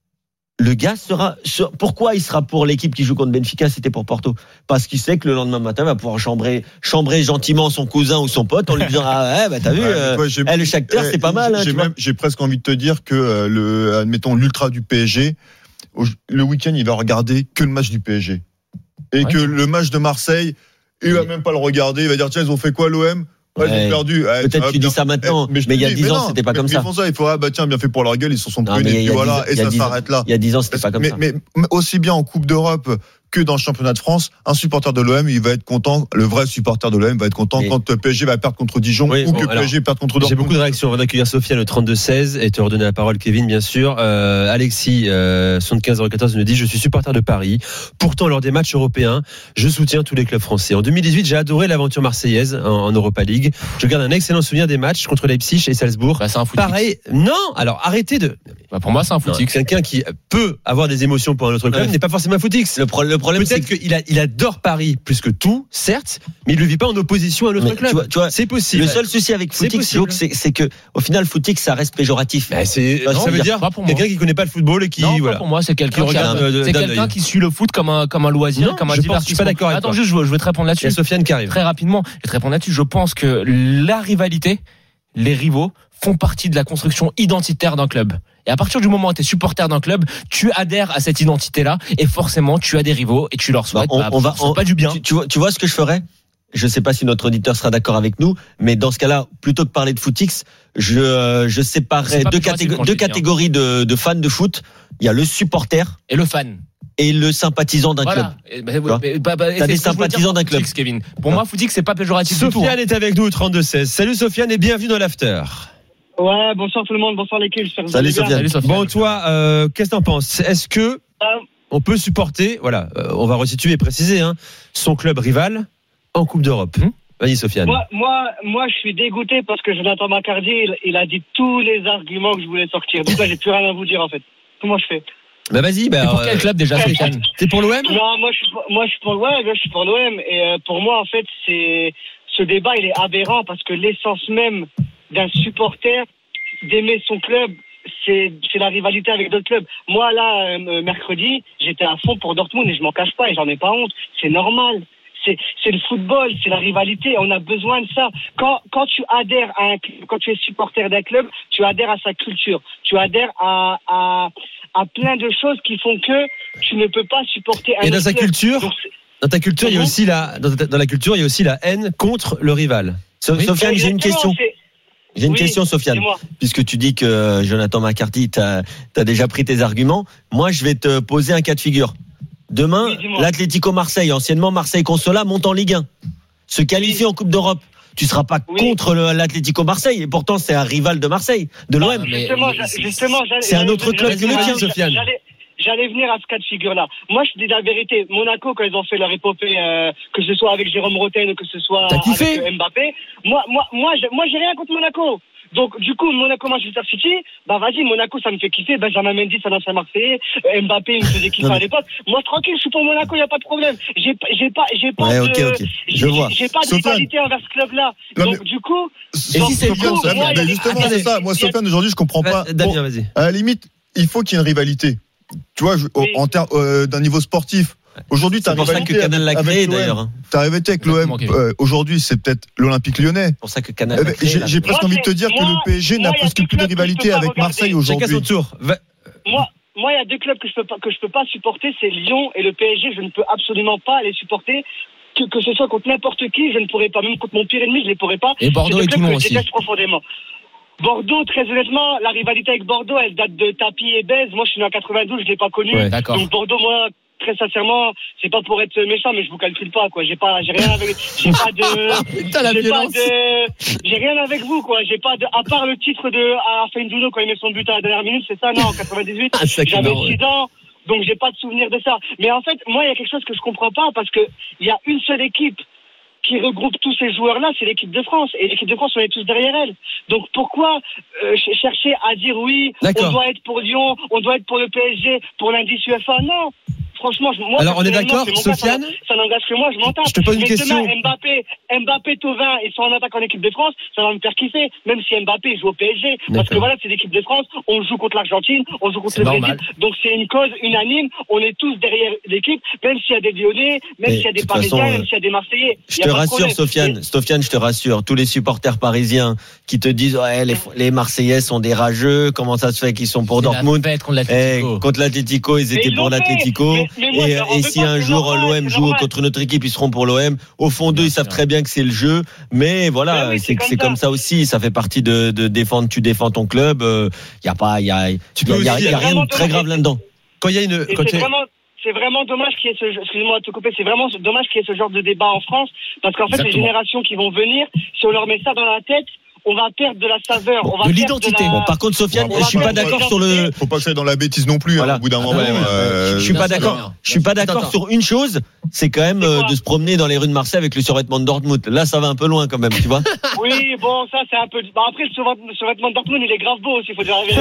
Le gars pourquoi il sera pour l'équipe qui joue contre Benfica, c'était pour Porto? Parce qu'il sait que le lendemain matin, il va pouvoir chambrer gentiment son cousin ou son pote en lui disant t'as vu, le Shakhtar, c'est pas mal. J'ai presque envie de te dire que admettons l'ultra du PSG, le week-end, il va regarder que le match du PSG. Et que le match de Marseille, il va même pas le regarder, il va dire tiens, ils ont fait quoi l'OM? Ils ont perdu. Peut-être tu dis ça maintenant, mais il y a 10 ans, c'était pas comme ça. Ils font ça, il faut tiens, bien fait pour leur gueule, ils se sont prenus, et puis voilà, et ça s'arrête là. Il y a 10 ans, c'était pas comme ça. Mais aussi bien en Coupe d'Europe que dans le championnat de France, un supporter de l'OM, il va être content, le vrai supporter de l'OM va être content quand PSG va perdre contre Dijon, ou que PSG perd contre Dortmund. J'ai beaucoup de réactions. On va accueillir Sofiane au 32-16 et te redonner la parole, Kevin, bien sûr. Alexis, 75-014, nous dit: je suis supporter de Paris. Pourtant, lors des matchs européens, je soutiens tous les clubs français. En 2018, j'ai adoré l'aventure marseillaise en Europa League. Je garde un excellent souvenir des matchs contre Leipzig et Salzbourg. C'est un foot. Pareil. Non, alors arrêtez de. Pour moi, c'est un footix. Quelqu'un qui peut avoir des émotions pour un autre club n'est pas forcément un footix. Le problème, peut-être qu'il adore Paris plus que tout, certes, mais il le vit pas en opposition à un autre club. Tu vois, c'est possible. Le seul souci avec footix, c'est que au final, footix, ça reste péjoratif. Ça veut dire quelqu'un qui connaît pas le football et qui. Non, voilà. pour moi, c'est quelqu'un qui suit le foot comme un loisir, comme un divertissement. Je suis pas d'accord avec toi. Attends, juste, je veux te répondre là-dessus. Il y a Sofiane qui arrive. Très rapidement, je vais te répondre là-dessus. Je pense que la rivalité, les rivaux font partie de la construction identitaire d'un club. Et à partir du moment où tu es supporter d'un club, tu adhères à cette identité-là, et forcément, tu as des rivaux et tu leur souhaites pas du bien. Tu vois ce que je ferais? Je sais pas si notre auditeur sera d'accord avec nous, mais dans ce cas-là, plutôt que de parler de footix, je séparerais deux catégories de fans de foot. Il y a le supporter et le fan. Et le sympathisant d'un club. T'as des sympathisants d'un club. Kevin. Pour moi, footix, c'est pas péjoratif du tout. Sofiane est avec nous au 32-16. Salut Sofiane et bienvenue dans l'after. Ouais, bonsoir tout le monde, bonsoir l'équipe. Salut Sofiane. Bon, toi, qu'est-ce que t'en penses? Est-ce que on peut supporter, on va resituer et préciser, son club rival en Coupe d'Europe? Vas-y Sofiane. Moi, je suis dégoûté parce que Jonathan Macardy, il a dit tous les arguments que je voulais sortir. Donc là, j'ai plus rien à vous dire en fait. Comment je fais? Bah vas-y. T'es pour quel club déjà, Sofiane? T'es pour l'OM? Non, moi je suis pour l'OM. Et pour moi, en fait, ce débat, il est aberrant parce que l'essence même d'un supporter d'aimer son club, c'est la rivalité avec d'autres clubs. Moi, là, mercredi, j'étais à fond pour Dortmund et je m'en cache pas et j'en ai pas honte. C'est normal. C'est le football, c'est la rivalité. On a besoin de ça. Quand tu adhères à un club, quand tu es supporter d'un club, tu adhères à sa culture. Tu adhères à plein de choses qui font que tu ne peux pas supporter un club. Et dans sa culture, dans ta culture, il y a aussi dans la culture, il y a aussi la haine contre le rival. Sofiane, j'ai une question. J'ai une question, Sofiane. Puisque tu dis que Jonathan McCarthy, t'as déjà pris tes arguments. Moi, je vais te poser un cas de figure. Demain, l'Atlético Marseille, anciennement Marseille Consola, monte en Ligue 1. Se qualifie en Coupe d'Europe. Tu seras pas contre l'Atlético Marseille. Et pourtant, c'est un rival de Marseille, de l'OM. Justement, c'est un autre club que le tien, Sofiane. J'allais venir à ce cas de figure-là. Moi, je te dis la vérité. Monaco, quand ils ont fait leur épopée, que ce soit avec Jérôme Roten ou que ce soit avec Mbappé, moi, j'ai rien contre Monaco. Donc, du coup, Monaco, Manchester City, bah, vas-y, Monaco, ça me fait kiffer. Benjamin Mendy, c'est un ancien Marseillais. Mbappé, il me faisait kiffer à l'époque. Moi, tranquille, je suis pour Monaco, il n'y a pas de problème. J'ai pas de rivalité envers ce club-là. Donc, du coup, justement, c'est ça. Moi, Sofiane, aujourd'hui, je comprends pas. Damien, vas-y. À la limite, il faut qu'il y ait une rivalité. Tu vois, en termes d'un niveau sportif. Aujourd'hui, c'est pour ça que Canal l'a créé d'ailleurs. T'as rivalité avec l'OM. Aujourd'hui, c'est peut-être l'Olympique Lyonnais. C'est pour ça que Canal l'a créé. J'ai presque envie de te dire que le PSG n'a presque plus de rivalité avec Marseille aujourd'hui. Chacun son tour. Moi, il y a deux clubs que je peux pas supporter, c'est Lyon et le PSG. Je ne peux absolument pas les supporter. Que ce soit contre n'importe qui, je ne pourrais pas. Même contre mon pire ennemi, je ne les pourrais pas. Et Bordeaux et Toulon aussi. Je déteste profondément. Bordeaux, très honnêtement, la rivalité avec Bordeaux, elle date de Tapi et Bèze. Moi, je suis né en 92, je l'ai pas connu. Ouais, donc Bordeaux, moi, très sincèrement, c'est pas pour être méchant, mais je vous calcule pas, quoi. J'ai rien avec, j'ai rien avec vous, quoi. À part le titre de Feinduno quand il met son but à la dernière minute, c'est ça, non, en 98. J'avais 6 ans. Donc, j'ai pas de souvenir de ça. Mais en fait, moi, il y a quelque chose que je comprends pas parce que il y a une seule équipe qui regroupe tous ces joueurs-là, c'est l'équipe de France. Et l'équipe de France, on est tous derrière elle. Donc pourquoi chercher à dire oui, on doit être pour Lyon, on doit être pour le PSG, pour l'indice UEFA? Non. Franchement, moi, alors on est d'accord, Sofiane, ça n'engage que moi, je m'en tape. Je te pose une question. Mbappé, Thauvin, ils sont en attaque en équipe de France, ça va me faire kiffer, même si Mbappé joue au PSG, parce que voilà, c'est l'équipe de France, on joue contre l'Argentine, on joue contre le Brésil, donc c'est une cause unanime, on est tous derrière l'équipe, même s'il y a des Lyonnais, même s'il y a des Parisiens, même s'il y a des Marseillais. Je te rassure, Sofiane, je te rassure, tous les supporters parisiens qui te disent les Marseillais sont des rageux, comment ça se fait qu'ils sont pour Dortmund, contre l'Atlético, ils étaient pour l'Atlético. Et si un jour l'OM joue contre notre équipe, ils seront pour l'OM. Au fond d'eux, ils savent très bien que c'est le jeu, mais voilà, c'est comme ça aussi. Ça fait partie de défendre. Tu défends ton club. Y a rien de très grave là-dedans. Quand il y a une, c'est vraiment dommage qu'il y ait excusez-moi de te couper, c'est vraiment dommage qu'il y ait ce genre de débat en France, parce qu'en fait, les générations qui vont venir, si on leur met ça dans la tête, on va perdre de la saveur, on va de l'identité. Bon, par contre, Sofiane, je suis pas d'accord sur le. Faut pas que ça aille dans la bêtise non plus. Voilà. Au bout d'un moment, je suis pas d'accord. Je suis pas d'accord sur une chose. C'est quand même de se promener dans les rues de Marseille avec le survêtement de Dortmund. Là, ça va un peu loin quand même, tu vois. Oui, bon, ça c'est un peu. Après, le survêtement de Dortmund, il est grave beau aussi. Il faut dire la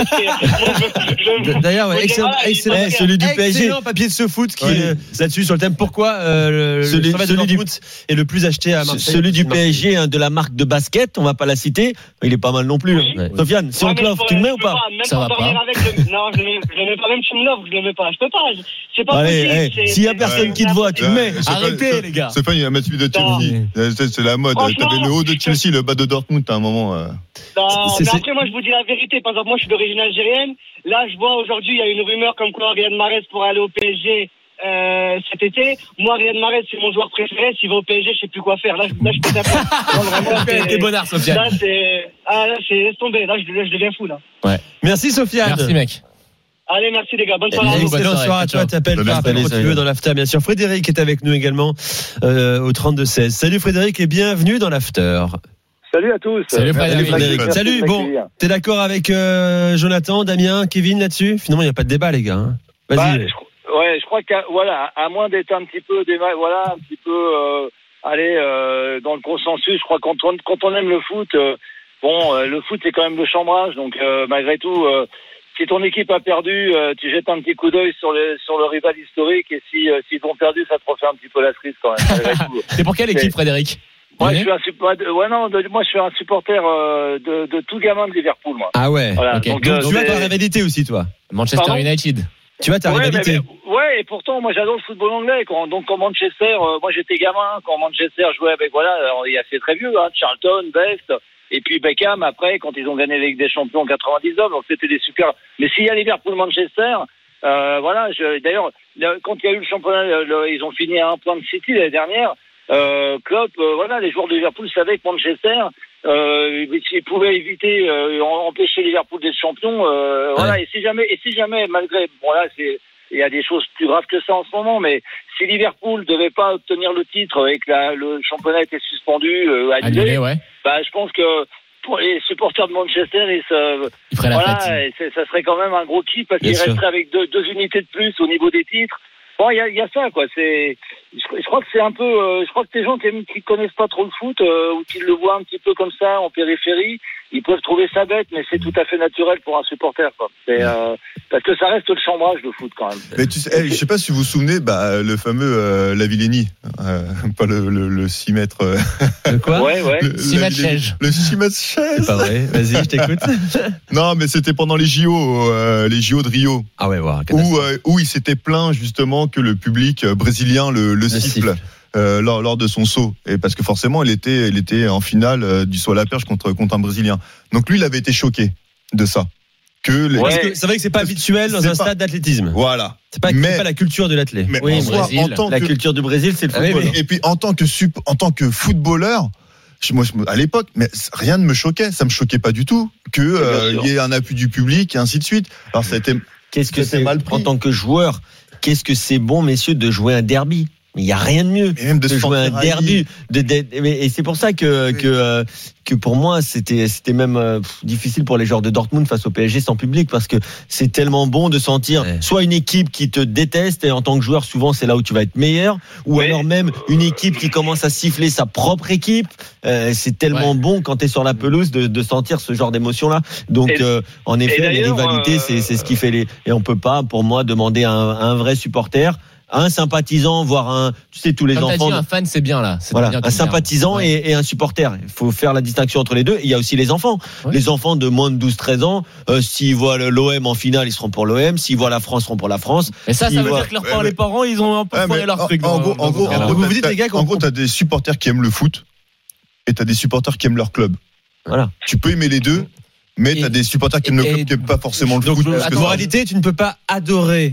vérité. D'ailleurs, excellent. Celui du PSG. Excellent papier de ce foot qui est là-dessus sur le thème. Pourquoi celui de Dortmund est le plus acheté à Marseille? Celui du PSG, de la marque de basket, on va pas la citer. Il est pas mal non plus. Sofiane, si on te l'offre, tu le mets ou pas? Ça va pas. Non, je le mets pas. Même si tu me l'offres, je le mets pas. Je peux pas. C'est pas possible. S'il y a personne qui te voit, tu le mets. Arrêtez, les gars. C'est pas une celui de Chelsea. C'est la mode. T'avais le haut de Chelsea, le bas de Dortmund à un moment. Non, mais après, moi, je vous dis la vérité. Par exemple, moi, je suis d'origine algérienne. Là, je vois aujourd'hui, il y a une rumeur comme quoi Riyad Mahrez pourrait aller au PSG. Cet été, moi Riyad Mahrez c'est mon joueur préféré. S'il va au PSG, je sais plus quoi faire. Là je peux taper. T'es bonnard, Sofiane. Là c'est laisse tomber. Là je deviens fou là. Ouais. Merci Sofiane. Merci mec. Allez, merci les gars. Bonne soirée. Bonne soirée à toi. T'appelles quand tu veux dans l'after. Bien sûr, Frédéric est avec nous également au 32-16. Salut Frédéric et bienvenue dans l'after. Salut à tous. Salut Frédéric. Salut. Bon, t'es d'accord avec Jonathan, Damien, Kevin là-dessus? Finalement, il n'y a pas de débat, les gars. Hein. Vas-y. Ouais, je crois à moins d'être un petit peu, dans le consensus, je crois quand on aime le foot, le foot c'est quand même le chambrage, donc malgré tout, si ton équipe a perdu, tu jettes un petit coup d'œil sur le rival historique, et s'ils ont perdu, ça te refait un petit peu la cerise quand même. C'est pour quelle équipe, Frédéric? Moi, je suis un supporter de tout gamin de Liverpool, moi. Ah ouais. Voilà, okay. Donc tu as ta rivalité aussi, toi. Manchester United. Tu as ta rivalité. Ouais, et pourtant, moi, j'adore le football anglais. Donc, quand Manchester, moi, j'étais gamin, quand Manchester jouait avec, il y a fait très vieux, Charlton, Best, et puis Beckham, après, quand ils ont gagné la Ligue des Champions en 99, donc c'était des super. Mais s'il y a Liverpool-Manchester, d'ailleurs, quand il y a eu le championnat, ils ont fini à 1 point de City l'année dernière. Klopp, les joueurs de Liverpool savaient que Manchester, s'ils pouvaient éviter, empêcher Liverpool d'être champion, et si jamais, malgré, il y a des choses plus graves que ça en ce moment, mais si Liverpool devait pas obtenir le titre et que le championnat était suspendu, annulé, je pense que pour les supporters de Manchester, ils feraient la fête. Ça serait quand même un gros kiff parce qu'ils resteraient avec deux unités de plus au niveau des titres. Bon, il y a ça, quoi. Je crois que c'est un peu, je crois que les gens qui connaissent pas trop le foot, ou qui le voient un petit peu comme ça, en périphérie, ils peuvent trouver ça bête, mais c'est tout à fait naturel pour un supporter, quoi. Parce que ça reste le chambrage de foot, quand même. Mais tu sais, je sais pas si vous vous souvenez, le fameux, Lavillenie, pas le 6 mètres. Le quoi? Ouais. 6 mètres chaise. Le 6 mètres chaise. C'est pas vrai. Vas-y, je t'écoute. Non, mais c'était pendant les JO de Rio. Ah ouais, où il s'était plaint, justement, que le public brésilien le siffle. Lors de son saut, et parce que forcément il était en finale du saut à la perche contre un Brésilien. Donc lui, il avait été choqué de ça. Parce que c'est vrai que c'est pas habituel dans un stade d'athlétisme. Voilà. C'est pas la culture de l'athlète. Mais la culture du Brésil, c'est le football. Et puis en tant que footballeur, moi, à l'époque, mais rien ne me choquait. Ça me choquait pas du tout que y ait un appui du public et ainsi de suite. Alors ça a été. Qu'est-ce que c'est mal pris en tant que joueur? Qu'est-ce que c'est bon, messieurs, de jouer un derby? Il n'y a rien de mieux de jouer un derby. Et c'est pour ça que pour moi, c'était même difficile pour les joueurs de Dortmund face au PSG sans public, parce que c'est tellement bon de sentir soit une équipe qui te déteste, et en tant que joueur, souvent, c'est là où tu vas être meilleur, ou alors même une équipe qui commence à siffler sa propre équipe. C'est tellement bon quand tu es sur la pelouse de sentir ce genre d'émotion-là. Donc, en effet, les rivalités, c'est ce qui fait et on peut pas, pour moi, demander à un vrai supporter, un sympathisant, voire tous les comme enfants. T'as dit, un fan, c'est bien là. Un sympathisant et un supporter. Il faut faire la distinction entre les deux. Il y a aussi les enfants. Ouais. Les enfants de moins de 12-13 ans, s'ils voient l'OM en finale, ils seront pour l'OM. S'ils voient la France, ils seront pour la France. Et ça veut dire que les parents, ils ont un peu foiré leur truc. En gros, vous dites, les gars, t'as des supporters qui aiment le foot et t'as des supporters qui aiment leur club. Voilà. Tu peux aimer les deux, mais t'as des supporters qui aiment le club, qui n'aiment pas forcément le foot. En moralité, tu ne peux pas adorer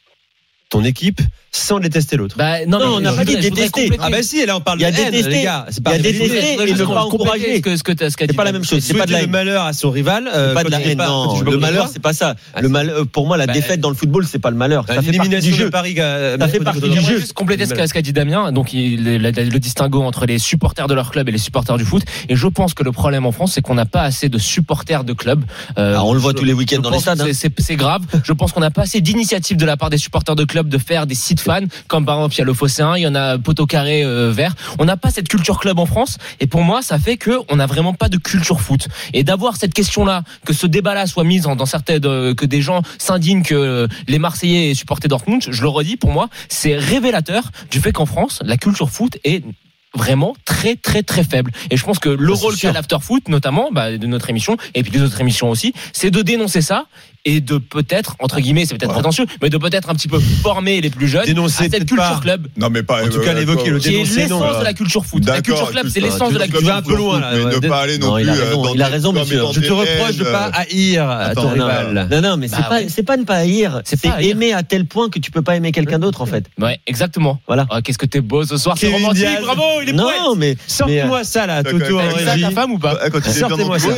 ton équipe sans détester l'autre. Non, on n'a pas dit détester. Ah bah si, là on parle de haine, les gars. Il y a détester et ne pas encourager. C'est pas la même chose. C'est pas de le malheur à son rival. Pas de la haine. Non, le malheur, c'est pas ça. Le malheur, pour moi, la défaite dans le football, c'est pas le malheur. Ça fait partie du jeu. Ça fait partie du jeu. J'aimerais juste compléter ce qu'a dit Damien. Donc le distinguo entre les supporters de leur club et les supporters du foot. Et je pense que le problème en France, c'est qu'on n'a pas assez de supporters de club. On le voit tous les week-ends dans les stades. C'est grave. Je pense qu'on n'a pas assez d'initiatives de la part des supporters de club de faire des sites fans, comme par exemple il y a le Phocéen, il y en a Poteau Carré vert. On n'a pas cette culture club en France, et pour moi ça fait que on n'a vraiment pas de culture foot. Et d'avoir cette question-là, que ce débat-là soit mis dans certaines, que des gens s'indignent que les Marseillais aient supporté Dortmund, je le redis, pour moi c'est révélateur du fait qu'en France la culture foot est vraiment très très très faible. Et je pense que le rôle qu'a l'afterfoot, notamment de notre émission et puis des autres émissions aussi, c'est de dénoncer ça et de peut-être, entre guillemets, c'est peut-être prétentieux, mais de peut-être un petit peu former les plus jeunes dénoncer à cette culture club. Non, mais pas. En tout cas, l'évoquer, le dénoncer. Qui est l'essence de la culture foot. La culture club, c'est l'essence de la culture. Tu vas un peu loin, là. Mais ne pas aller non plus. Il a raison, monsieur. Je te reproche de pas haïr ton rival. Non, mais c'est pas ne pas haïr. C'est aimer à tel point que tu peux pas aimer quelqu'un d'autre, en fait. Ouais, exactement. Voilà. Qu'est-ce que t'es beau ce soir, c'est romantique. Bravo, il est poète. Non, mais. Sortez-moi ça, là, Toto. Ça, ta femme ou pas? Sortez-moi ça.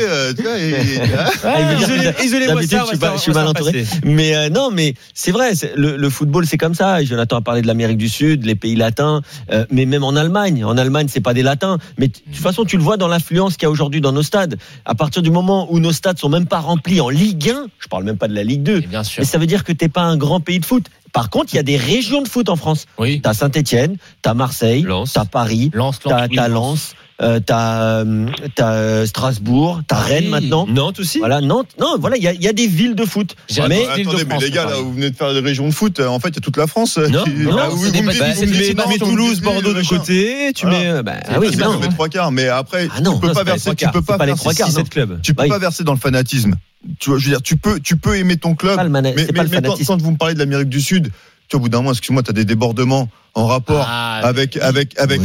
Isolez-moi ça, je suis mal entouré. Mais non, mais c'est vrai, le football c'est comme ça. Jonathan a parlé de l'Amérique du Sud, les pays latins, mais même en Allemagne c'est pas des latins. Mais de toute façon, tu le vois dans l'influence qu'il y a aujourd'hui dans nos stades. À partir du moment où nos stades sont même pas remplis en Ligue 1, je parle même pas de la Ligue 2, mais ça veut dire que t'es pas un grand pays de foot. Par contre, il y a des régions de foot en France. Oui. T'as Saint-Étienne, t'as Marseille, t'as Paris, t'as Lens. t'as Strasbourg, t'as Rennes maintenant. Nantes aussi. Voilà, Nantes. Non, voilà, il y a des villes de foot. Mais attendez, mais les gars, là, vous venez de faire des régions de foot. En fait, il y a toute la France. Non, tu mets Toulouse, Bordeaux de côté, tu mets. Oui, non, mais 3/4. Mais après, tu peux pas verser. Tu peux pas verser clubs. Tu peux pas verser dans le fanatisme. Tu vois, je veux dire, tu peux aimer ton club. Mais quand vous me parlez de l'Amérique du Sud. Tu vois, au bout d'un moment, excuse-moi, tu as des débordements en rapport avec la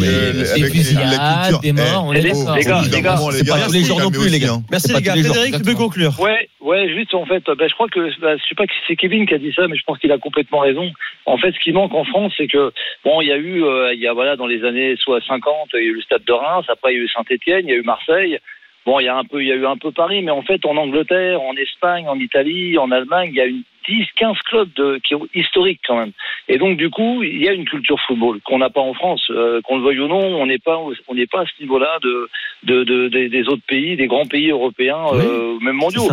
culture. Des morts, on est d'accord. Les gars, c'est pas tous les jours non plus, les gars. Merci les gars. Frédéric, tu peux conclure. Ouais, juste en fait, je crois que je sais pas si c'est Kevin qui a dit ça, mais je pense qu'il a complètement raison. En fait, ce qui manque en France, c'est que il y a eu, voilà, dans les années soit 50, il y a eu le Stade de Reims, après il y a eu Saint-Étienne, il y a eu Marseille. Il y a eu un peu Paris, mais en fait, en Angleterre, en Espagne, en Italie, en Allemagne, il y a une 10-15 clubs qui sont historiques quand même. Et donc, du coup, il y a une culture football qu'on n'a pas en France. Qu'on le veuille ou non, on n'est pas à ce niveau-là des autres pays, des grands pays européens, même mondiaux.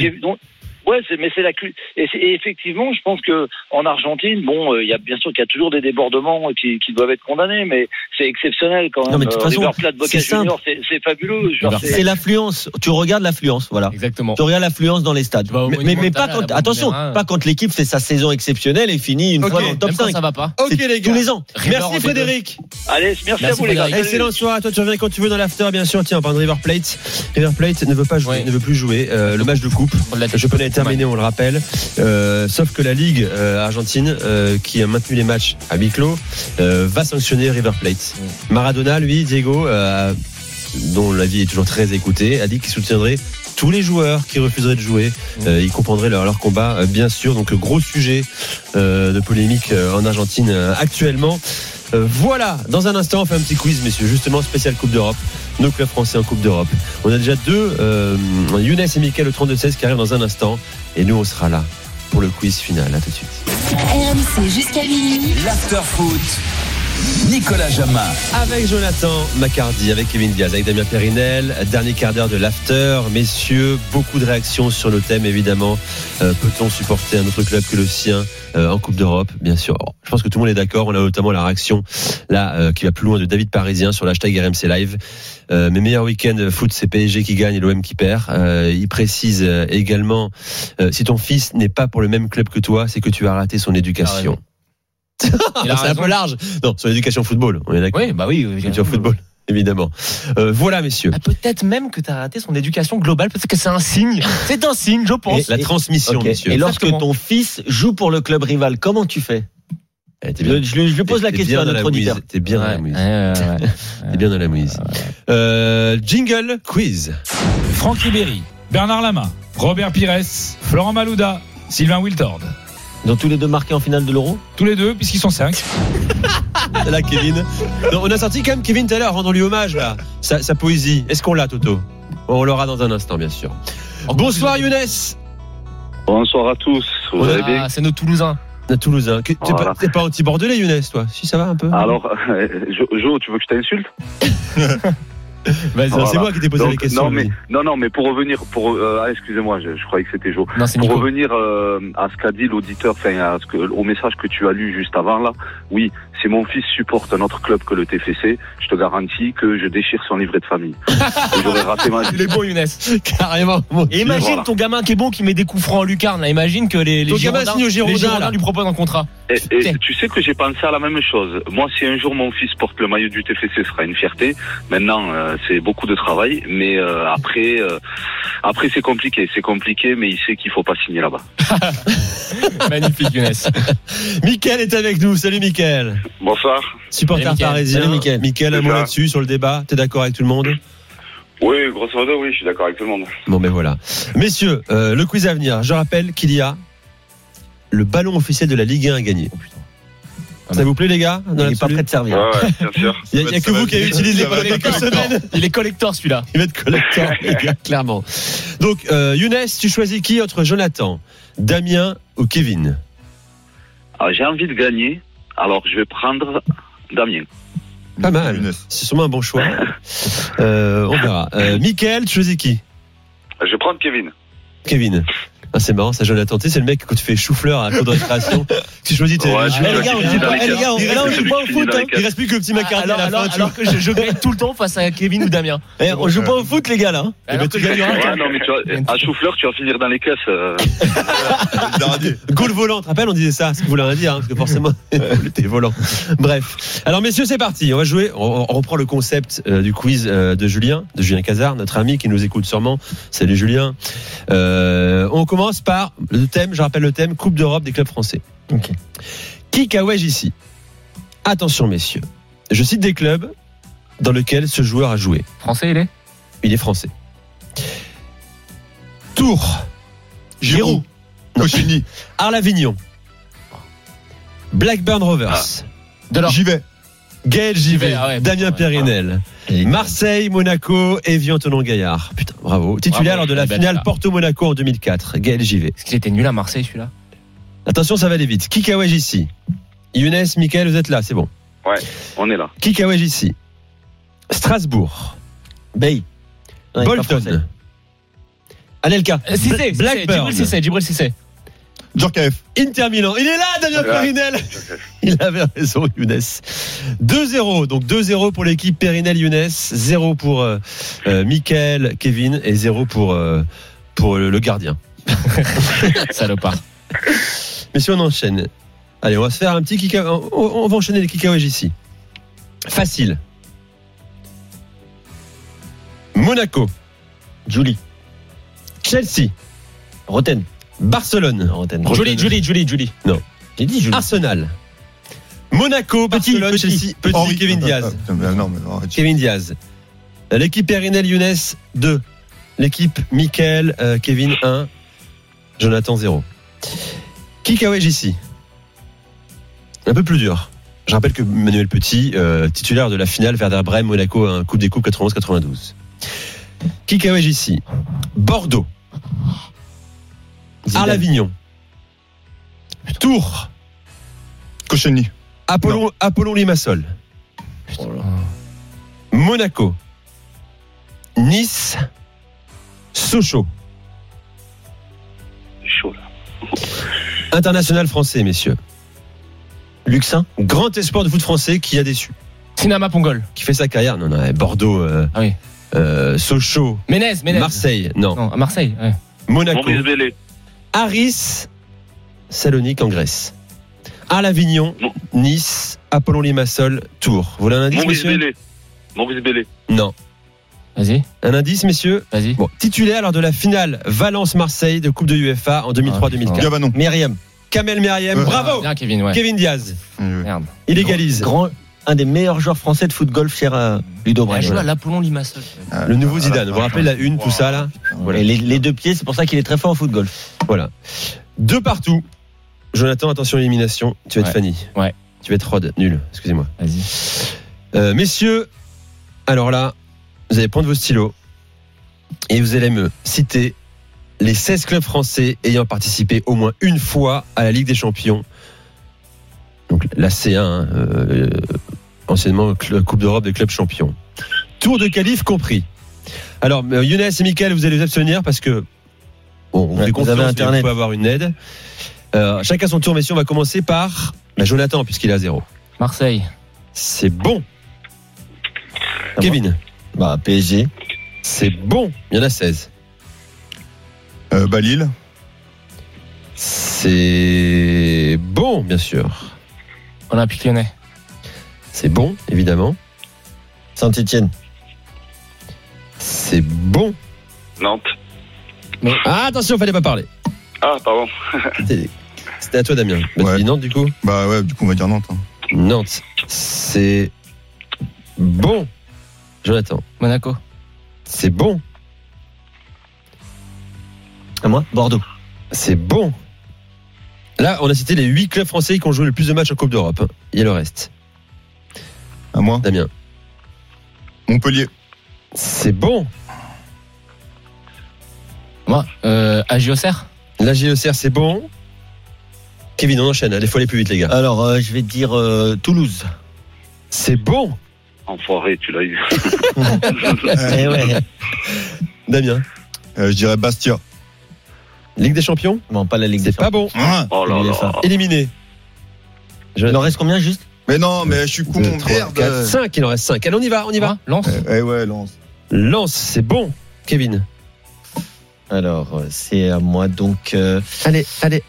Mais c'est et effectivement, je pense que en Argentine, il y a bien sûr qu'il y a toujours des débordements qui doivent être condamnés, mais c'est exceptionnel quand même. Non, mais de toute façon, River Plate, Boca Juniors, c'est fabuleux. C'est l'affluence. Tu regardes l'affluence, voilà. Exactement. Tu regardes l'affluence dans les stades. Mais pas quand, attention, pas quand l'équipe fait sa saison exceptionnelle et finit une fois dans le top 5. Ça va pas. Ok les gars. Tous les ans. Merci Frédéric. Allez, merci à vous les gars. Excellent soir. Toi tu reviens quand tu veux dans l'after, bien sûr. Tiens, on parle de River Plate. River Plate ne veut pas jouer, ne veut plus jouer le match de coupe. Le championnat est terminé, on le rappelle. Sauf que la Ligue argentine, qui a maintenu les matchs à huis clos, va sanctionner River Plate. Maradona, lui, Diego, dont l'avis est toujours très écouté, a dit qu'il soutiendrait tous les joueurs qui refuseraient de jouer. Il comprendrait leur combat, bien sûr. Donc gros sujet de polémique en Argentine actuellement. Voilà, dans un instant on fait un petit quiz, messieurs, justement spécial Coupe d'Europe, nos clubs français en Coupe d'Europe. On a déjà deux, Younes et Mickaël au 32-16 qui arrivent dans un instant, et nous on sera là pour le quiz final. À tout de suite. RMC jusqu'à minuit. L'after foot. Nicolas Jamin. Avec Jonathan Macardy, avec Kevin Diaz, avec Damien Périnel. Dernier quart d'heure de l'after. Messieurs, beaucoup de réactions sur le thème, évidemment. Peut-on supporter un autre club que le sien en Coupe d'Europe? Bien sûr. Je pense que tout le monde est d'accord. On a notamment la réaction là qui va plus loin de David Parisien sur l'hashtag RMC Live. Mes meilleurs week-ends foot, c'est PSG qui gagne et l'OM qui perd. Il précise également si ton fils n'est pas pour le même club que toi, c'est que tu as raté son éducation. C'est un peu large. Non, sur l'éducation football, on est d'accord. Oui, l'éducation football, évidemment. Voilà, messieurs. Peut-être même que tu as raté son éducation globale, parce que c'est un signe. C'est un signe, je pense. La transmission, messieurs. Et lorsque ton fils joue pour le club rival, comment tu fais? Je lui pose la question à notre auditeur. T'es bien dans la mouise. T'es bien dans la mouise. Jingle quiz. Franck Ribéry, Bernard Lama, Robert Pires, Florent Malouda, Sylvain Wiltord. Ils ont tous les deux marqué en finale de l'Euro? Tous les deux, puisqu'ils sont 5. Là, Kevin. Non, on a sorti quand même Kevin tout à l'heure, rendons-lui hommage, là. Sa poésie. Est-ce qu'on l'a, Toto? On l'aura dans un instant, bien sûr. Bonsoir, Younes. Bonsoir à tous. Vous allez bien? C'est nos Toulousains. Toulousain. T'es pas anti-bordelais, Younes, toi? Si, ça va un peu? Alors, Jo, tu veux que je t'insulte? Vas-y, c'est moi qui t'ai posé les questions. Non, mais pour revenir, excusez-moi, je croyais que c'était Jo. Pour revenir à ce qu'a dit l'auditeur, au message que tu as lu juste avant là, oui, si mon fils supporte un autre club que le TFC, je te garantis que je déchire son livret de famille. J'aurais raté ma vie. Il est bon, Younes. Carrément. Et imagine ton gamin qui est bon, qui met des coups francs en lucarne. Là. Imagine que les Girondins lui proposent un contrat. Et tu sais que j'ai pensé à la même chose. Moi, si un jour mon fils porte le maillot du TFC, ce sera une fierté. Maintenant, c'est beaucoup de travail, mais après c'est compliqué, mais il sait qu'il faut pas signer là-bas. Magnifique, Younes. Mickaël est avec nous. Salut, Mickaël. Bonsoir. Supporter parisien. Salut, Mickaël, un mot là-dessus sur le débat. T'es d'accord avec tout le monde? Oui, grosso modo, oui, je suis d'accord avec tout le monde. Bon, ben voilà. Messieurs, le quiz à venir. Je rappelle qu'il y a le ballon officiel de la Ligue 1 à gagner. Ça vous plaît, les gars? Il n'est pas prêt de servir. Ouais, bien sûr. Il n'y a que vous qui avez utilisé les ballons quelques semaines. Il est collector, celui-là. Il va être collector, les gars, clairement. Donc, Younes, tu choisis qui entre Jonathan, Damien ou Kevin? Alors, j'ai envie de gagner, alors je vais prendre Damien. Pas mal. C'est sûrement un bon choix. On verra. Mickaël, tu choisis qui? Je vais prendre Kevin. Kevin. Ah, c'est marrant, ça, Jonathan. Tu sais, c'est le mec, quand tu fais chou-fleur à la cour de récréation, tu choisis tes. Les gars, on joue pas au foot. Il reste plus que le petit macaroni à la fin. Alors que je gagne tout le temps face à Kevin ou Damien. On joue pas au foot, les gars, là. Tu gagneras. Ouais, non, mais tu vois, à chou-fleur, tu vas finir dans les caisses. Goal volant, tu te rappelles, on disait ça, ce que voulait rien dire, parce que forcément, t'es volant. Bref. Alors, messieurs, c'est parti. On va jouer. On reprend le concept du quiz de Julien Cazard, notre ami qui nous écoute sûrement. Salut Julien. On commence par le thème, je rappelle le thème, Coupe d'Europe des clubs français. Okay. Qui Kawaj ici? Attention, messieurs. Je cite des clubs dans lesquels ce joueur a joué. Français, il est? Il est français. Tours. Giroud. Cochini. Arles-Avignon. Blackburn Rovers. J'y vais. Gaël Givet. Ouais, Damien Périnel. Marseille, Monaco, Evian Tonon-Gaillard. Putain, bravo. Titulaire lors de la finale Porto-Monaco en 2004. Gaël Givet. Est-ce qu'il était nul à Marseille, celui-là? Attention, ça va aller vite. Qui Kawaj ici? Younes, Mickaël, vous êtes là, c'est bon. Ouais, on est là. Qui Kawaj ici? Strasbourg. Bay. Bolton. Anelka. Cissé. Blackburn. Djibril Cissé. Djorkaeff. Inter Milan. Il est là, Damien Périnel. Il avait raison, Younes. 2-0. Donc 2-0 pour l'équipe Périnel-Younes. 0 pour Mickaël, Kevin. Et 0 pour le gardien. Salopard. Messieurs, on enchaîne. Allez, on va se faire un petit kick. On va enchaîner les kick-away ici. Facile. Monaco. Julie. Chelsea. Roten. Barcelone. Julie. Non. J'ai dit Julie. Arsenal. Monaco, Barcelone, Chelsea. Petit Kevin Diaz. Non, mais Kevin Diaz. L'équipe Périnel Younes 2. L'équipe Mickaël, Kevin 1. Jonathan 0. Qui Kawaj ici? Un peu plus dur. Je rappelle que Manuel Petit, titulaire de la finale Werder Brême, Monaco, un Coupe des Coupes 91-92. Qui Kawaj ici? Bordeaux. Arles-Avignon. Tours. Cochini. Apollon Limassol. Monaco. Nice. Sochaux. Chaud là. International français, messieurs. Luxin. Grand espoir de foot français qui a déçu. Sinama Pongol. Qui fait sa carrière. Non, Bordeaux. Sochaux. Ménez. Marseille. Non, à Marseille. Ouais. Monaco. Maurice Bellé. Aris. Salonique en Grèce. Arles-Avignon. Nice. Apollon Limassol. Tours. Vous voulez un indice, messieurs? Maurice Bellé. Non. Vas-y. Un indice, messieurs? Vas-y. Bon, titulaire lors de la finale Valence-Marseille de Coupe de UEFA en 2003-2004. Gavanon. Myriam. Kamel Meriem. Bravo. Bien, Kevin, ouais. Kevin Diaz. Merde. Il égalise. Un des meilleurs joueurs français de foot golf, cher Ludo Brel. Il joue à l'Apollon Limassol. Le nouveau Zidane. Vous vous rappelez la une, tout ça là? Voilà. Et les deux pieds, c'est pour ça qu'il est très fort au foot golf. Voilà. 2 partout. Jonathan, attention élimination. Tu vas être Fanny. Ouais. Tu vas être Rod. Nul. Excusez-moi. Vas-y. Messieurs, alors là, vous allez prendre vos stylos et vous allez me citer les 16 clubs français ayant participé au moins une fois à la Ligue des Champions. Donc la C1, anciennement Coupe d'Europe des clubs champions. Tour de qualif compris. Alors Younes et Mickaël, vous allez vous abstenir parce que on vous fait confiance, vous pouvez avoir une aide. Chacun son tour, messieurs. On va commencer par Jonathan puisqu'il est à 0. Marseille. C'est bon. Kevin. PSG. C'est bon. Il y en a 16. Lille. C'est bon, bien sûr. Olympique Lyonnais. C'est bon, évidemment. Saint-Étienne. C'est bon. Nantes. Mais... Ah, attention, fallait pas parler. Ah, pardon. C'était à toi, Damien. Bah, tu dis Nantes, du coup? Bah ouais, du coup, on va dire Nantes. Nantes. C'est bon. Jonathan. Monaco. C'est bon. À moi, Bordeaux. C'est bon. Là, on a cité les 8 clubs français qui ont joué le plus de matchs en Coupe d'Europe. Il y a le reste. À moi. Damien. Montpellier. C'est bon. Moi, AJ Auxerre. L'AJ Auxerre, c'est bon. Kevin, on enchaîne. Il faut aller plus vite, les gars. Alors, je vais dire Toulouse. C'est bon. Enfoiré, tu l'as eu. Eh ouais. Damien. Je dirais Bastia. Ligue des Champions? Non, pas la Ligue des C'est Champions. pas bon. Oh là là. Éliminé. Il en reste combien juste? Mais non, mais je suis con. 4, 5, il en reste 5. Allez, on y va. Lens. Ouais, Lens. Lens, c'est bon. Kevin. Alors, c'est à moi donc. Allez.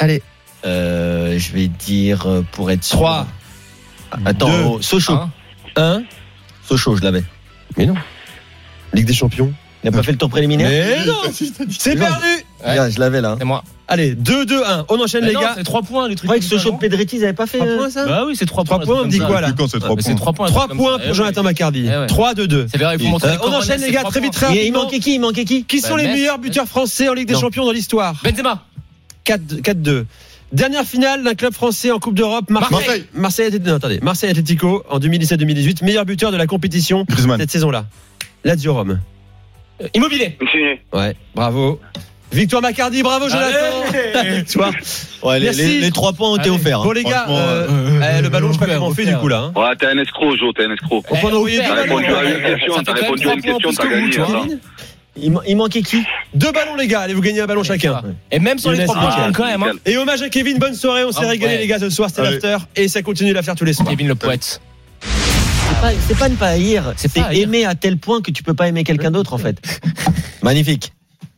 Je vais dire pour être sûr. 3. Attends, Sochaux. 1. Sochaux, je l'avais. Mais non. Ligue des Champions. Il n'a pas fait le tour préliminaire? Mais non. C'est perdu. Ouais. Je l'avais là. C'est moi. Allez, 2-2-1. On enchaîne, les gars. C'est 3 points, les trucs. Je croyais que Sochaux Pedretti, ils n'avaient pas fait. 3 points, ça? Bah oui, c'est 3 points. 3 points, on me dit quoi là? C'est 3 points. C'est 3 points. 3 points pour Jonathan Maccardy. 3-2-2. C'est vrai, il faut montrer. On enchaîne, les gars, très vite, très Il rapidement. manquait qui? Qui sont les meilleurs buteurs français en Ligue des Champions dans l'histoire? Benzema. 4-2. Dernière finale d'un club français en Coupe d'Europe. Marseille Atlético en 2017-2018. Meilleur buteur de la compétition cette saison-là. Lazio Rome. Immobilier. Ouais, bravo. Victoire Maccardy, bravo Jonathan. Tu vois. Ouais, les 3 points ont été offerts. Bon les gars, le ballon, je sais pas comment on fait du coup là. Ouais, t'es un escroc, Jo, t'es un escroc. On peut en envoyer 2 T'as ballons. répondu à une question, t'as gagné. Il manquait qui? 2 ballons les gars, allez vous gagnez un ballon chacun. Et même sur les 3 points quand même. Et hommage à Kevin, bonne soirée, on s'est régalé les gars ce soir, c'était l'after et ça continue l'after tous les soirs. Kevin le poète. C'est pas ne pas haïr, c'est aimer à tel point que tu peux pas aimer quelqu'un d'autre en fait. Magnifique.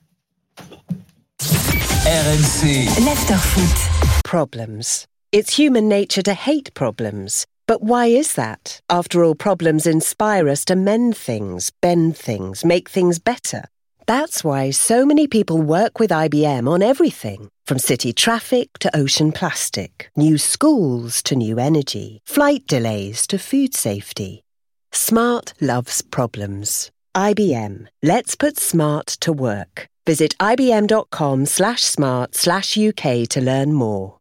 RMC. L'afterfoot. Problems. It's human nature to hate problems. But why is that? After all, problems inspire us to mend things, bend things, make things better. That's why so many people work with IBM on everything, from city traffic to ocean plastic, new schools to new energy, flight delays to food safety. Smart loves problems. IBM. Let's put smart to work. Visit ibm.com/smart/UK to learn more.